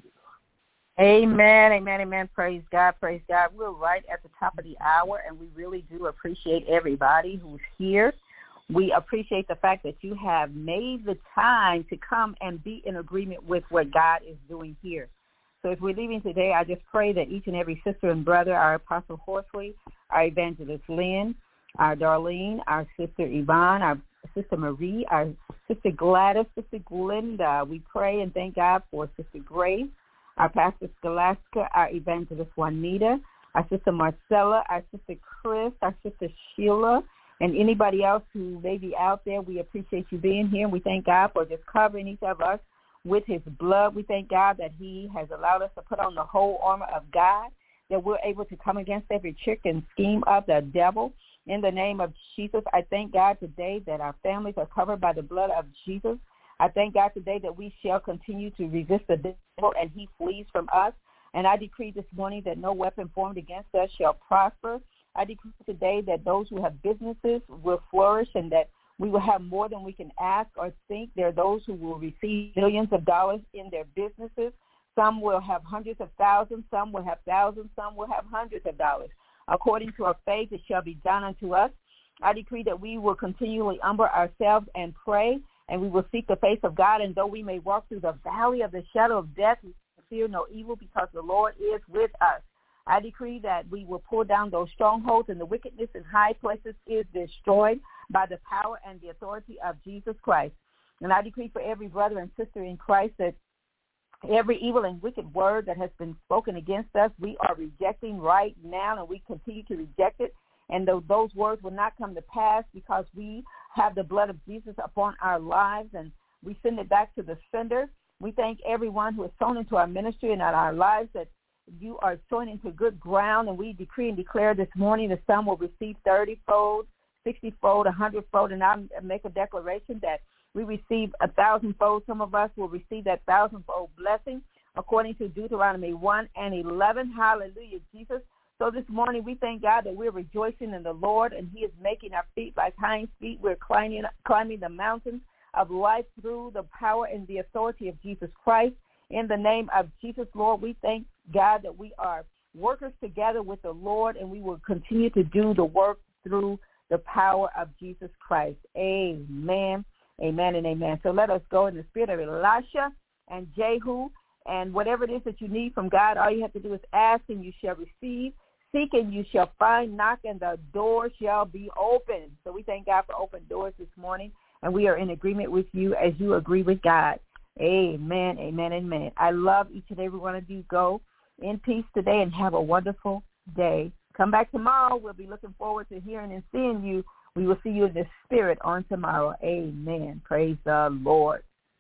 Amen, amen, amen. Praise God, praise God. We're right at the top of the hour, and we really do appreciate everybody who's here. We appreciate the fact that you have made the time to come and be in agreement with what God is doing here. So as we're leaving today, I just pray that each and every sister and brother, our Apostle Horsley, our Evangelist Lynn, our Darlene, our Sister Yvonne, our Sister Marie, our Sister Gladys, Sister Glenda, we pray and thank God for Sister Grace, our Pastor Scholastica, our Evangelist Juanita, our Sister Marcella, our Sister Chris, our Sister Sheila, and anybody else who may be out there. We appreciate you being here, and we thank God for just covering each of us with his blood. We thank God that he has allowed us to put on the whole armor of God, that we're able to come against every trick and scheme of the devil. In the name of Jesus, I thank God today that our families are covered by the blood of Jesus. I thank God today that we shall continue to resist the devil and he flees from us. And I decree this morning that no weapon formed against us shall prosper. I decree today that those who have businesses will flourish and that we will have more than we can ask or think. There are those who will receive millions of dollars in their businesses. Some will have hundreds of thousands. Some will have thousands. Some will have hundreds of dollars. According to our faith, it shall be done unto us. I decree that we will continually humble ourselves and pray, and we will seek the face of God. And though we may walk through the valley of the shadow of death, we fear no evil because the Lord is with us. I decree that we will pull down those strongholds, and the wickedness in high places is destroyed by the power and the authority of Jesus Christ. And I decree for every brother and sister in Christ that every evil and wicked word that has been spoken against us, we are rejecting right now, and we continue to reject it. And those words will not come to pass because we have the blood of Jesus upon our lives, and we send it back to the sender. We thank everyone who has sown into our ministry and in our lives that you are sowing into good ground, and we decree and declare this morning that some will receive thirty-fold, sixty-fold, one hundred-fold, and I make a declaration that we receive a thousand-fold. Some of us will receive that thousand-fold blessing according to Deuteronomy one and eleven. Hallelujah, Jesus. So this morning we thank God that we're rejoicing in the Lord, and he is making our feet like hinds feet. We're climbing, climbing the mountains of life through the power and the authority of Jesus Christ. In the name of Jesus, Lord, we thank God that we are workers together with the Lord, and we will continue to do the work through the power of Jesus Christ. Amen, amen, and amen. So let us go in the spirit of Elisha and Jehu, and whatever it is that you need from God, all you have to do is ask, and you shall receive. Seek, and you shall find. Knock, and the door shall be open. So we thank God for open doors this morning, and we are in agreement with you as you agree with God. Amen, amen, amen. I love each and every one of you. Go in peace today and have a wonderful day. Come back tomorrow. We'll be looking forward to hearing and seeing you. We will see you in the spirit on tomorrow. Amen. Praise the Lord.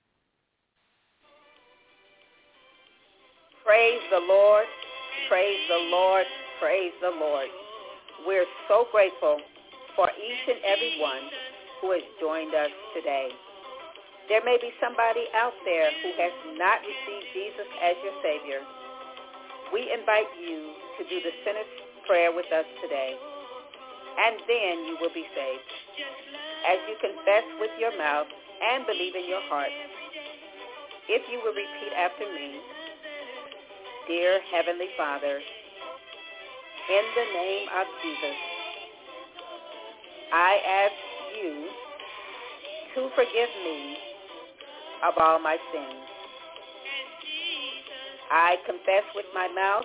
Praise the Lord. Praise the Lord. Praise the Lord. We're so grateful for each and every one who has joined us today. There may be somebody out there who has not received Jesus as your Savior. We invite you to do the sinner's prayer with us today, and then you will be saved. As you confess with your mouth and believe in your heart, if you will repeat after me, Dear Heavenly Father, in the name of Jesus, I ask you to forgive me of all my sins. I confess with my mouth,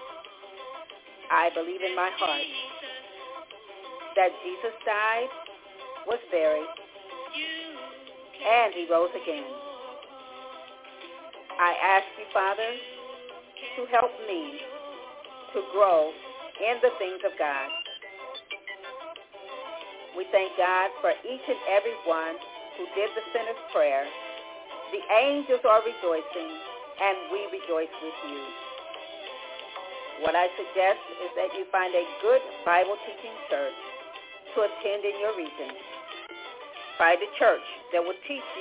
I believe in my heart that Jesus died, was buried, and he rose again. I ask you, Father, to help me to grow in the things of God. We thank God for each and every one who did the sinner's prayer. The angels are rejoicing, and we rejoice with you. What I suggest is that you find a good Bible-teaching church to attend in your region. Find a church that will teach you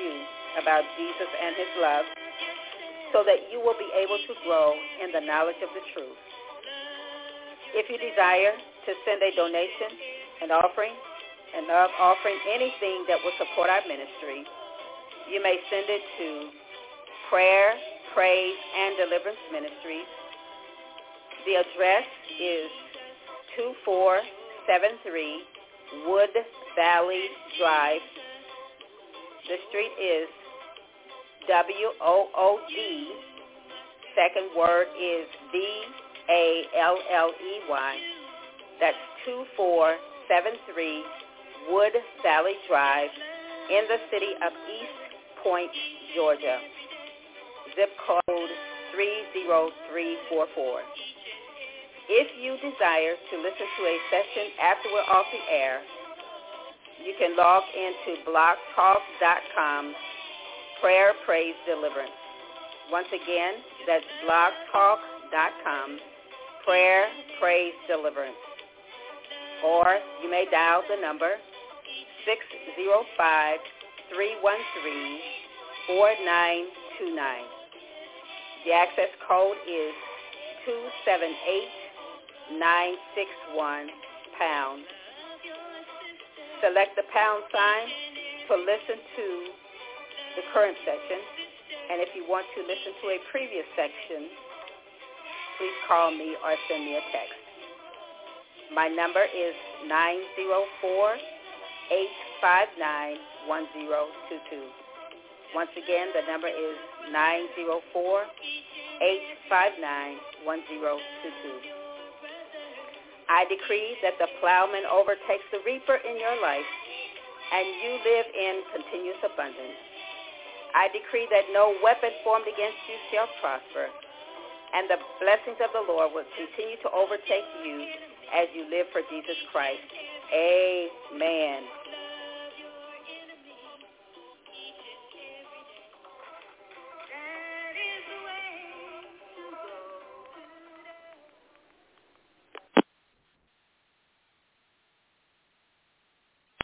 about Jesus and his love so that you will be able to grow in the knowledge of the truth. If you desire to send a donation, an offering, an offering, anything that will support our ministry, you may send it to Prayer, Praise, and Deliverance Ministries. The address is two four seven three Wood Valley Drive. The street is W O O D. Second word is V A L L E Y. That's two four seven three Wood Valley Drive in the city of East Point, Georgia. Zip code three zero three four four. If you desire to listen to a session after we're off the air, you can log into blog talk dot com, Prayer, Praise, Deliverance. Once again, that's blog talk dot com, Prayer, Praise, Deliverance. Or you may dial the number six zero five, three one three, four nine two nine. The access code is two seven eight, nine six one, pound. Select the pound sign to listen to the current session. And if you want to listen to a previous section, please call me or send me a text. My number is nine zero four, eight five nine, one zero two two. Once again, the number is nine zero four, eight five nine, one zero two two. I decree that the plowman overtakes the reaper in your life, and you live in continuous abundance. I decree that no weapon formed against you shall prosper, and the blessings of the Lord will continue to overtake you as you live for Jesus Christ. Amen.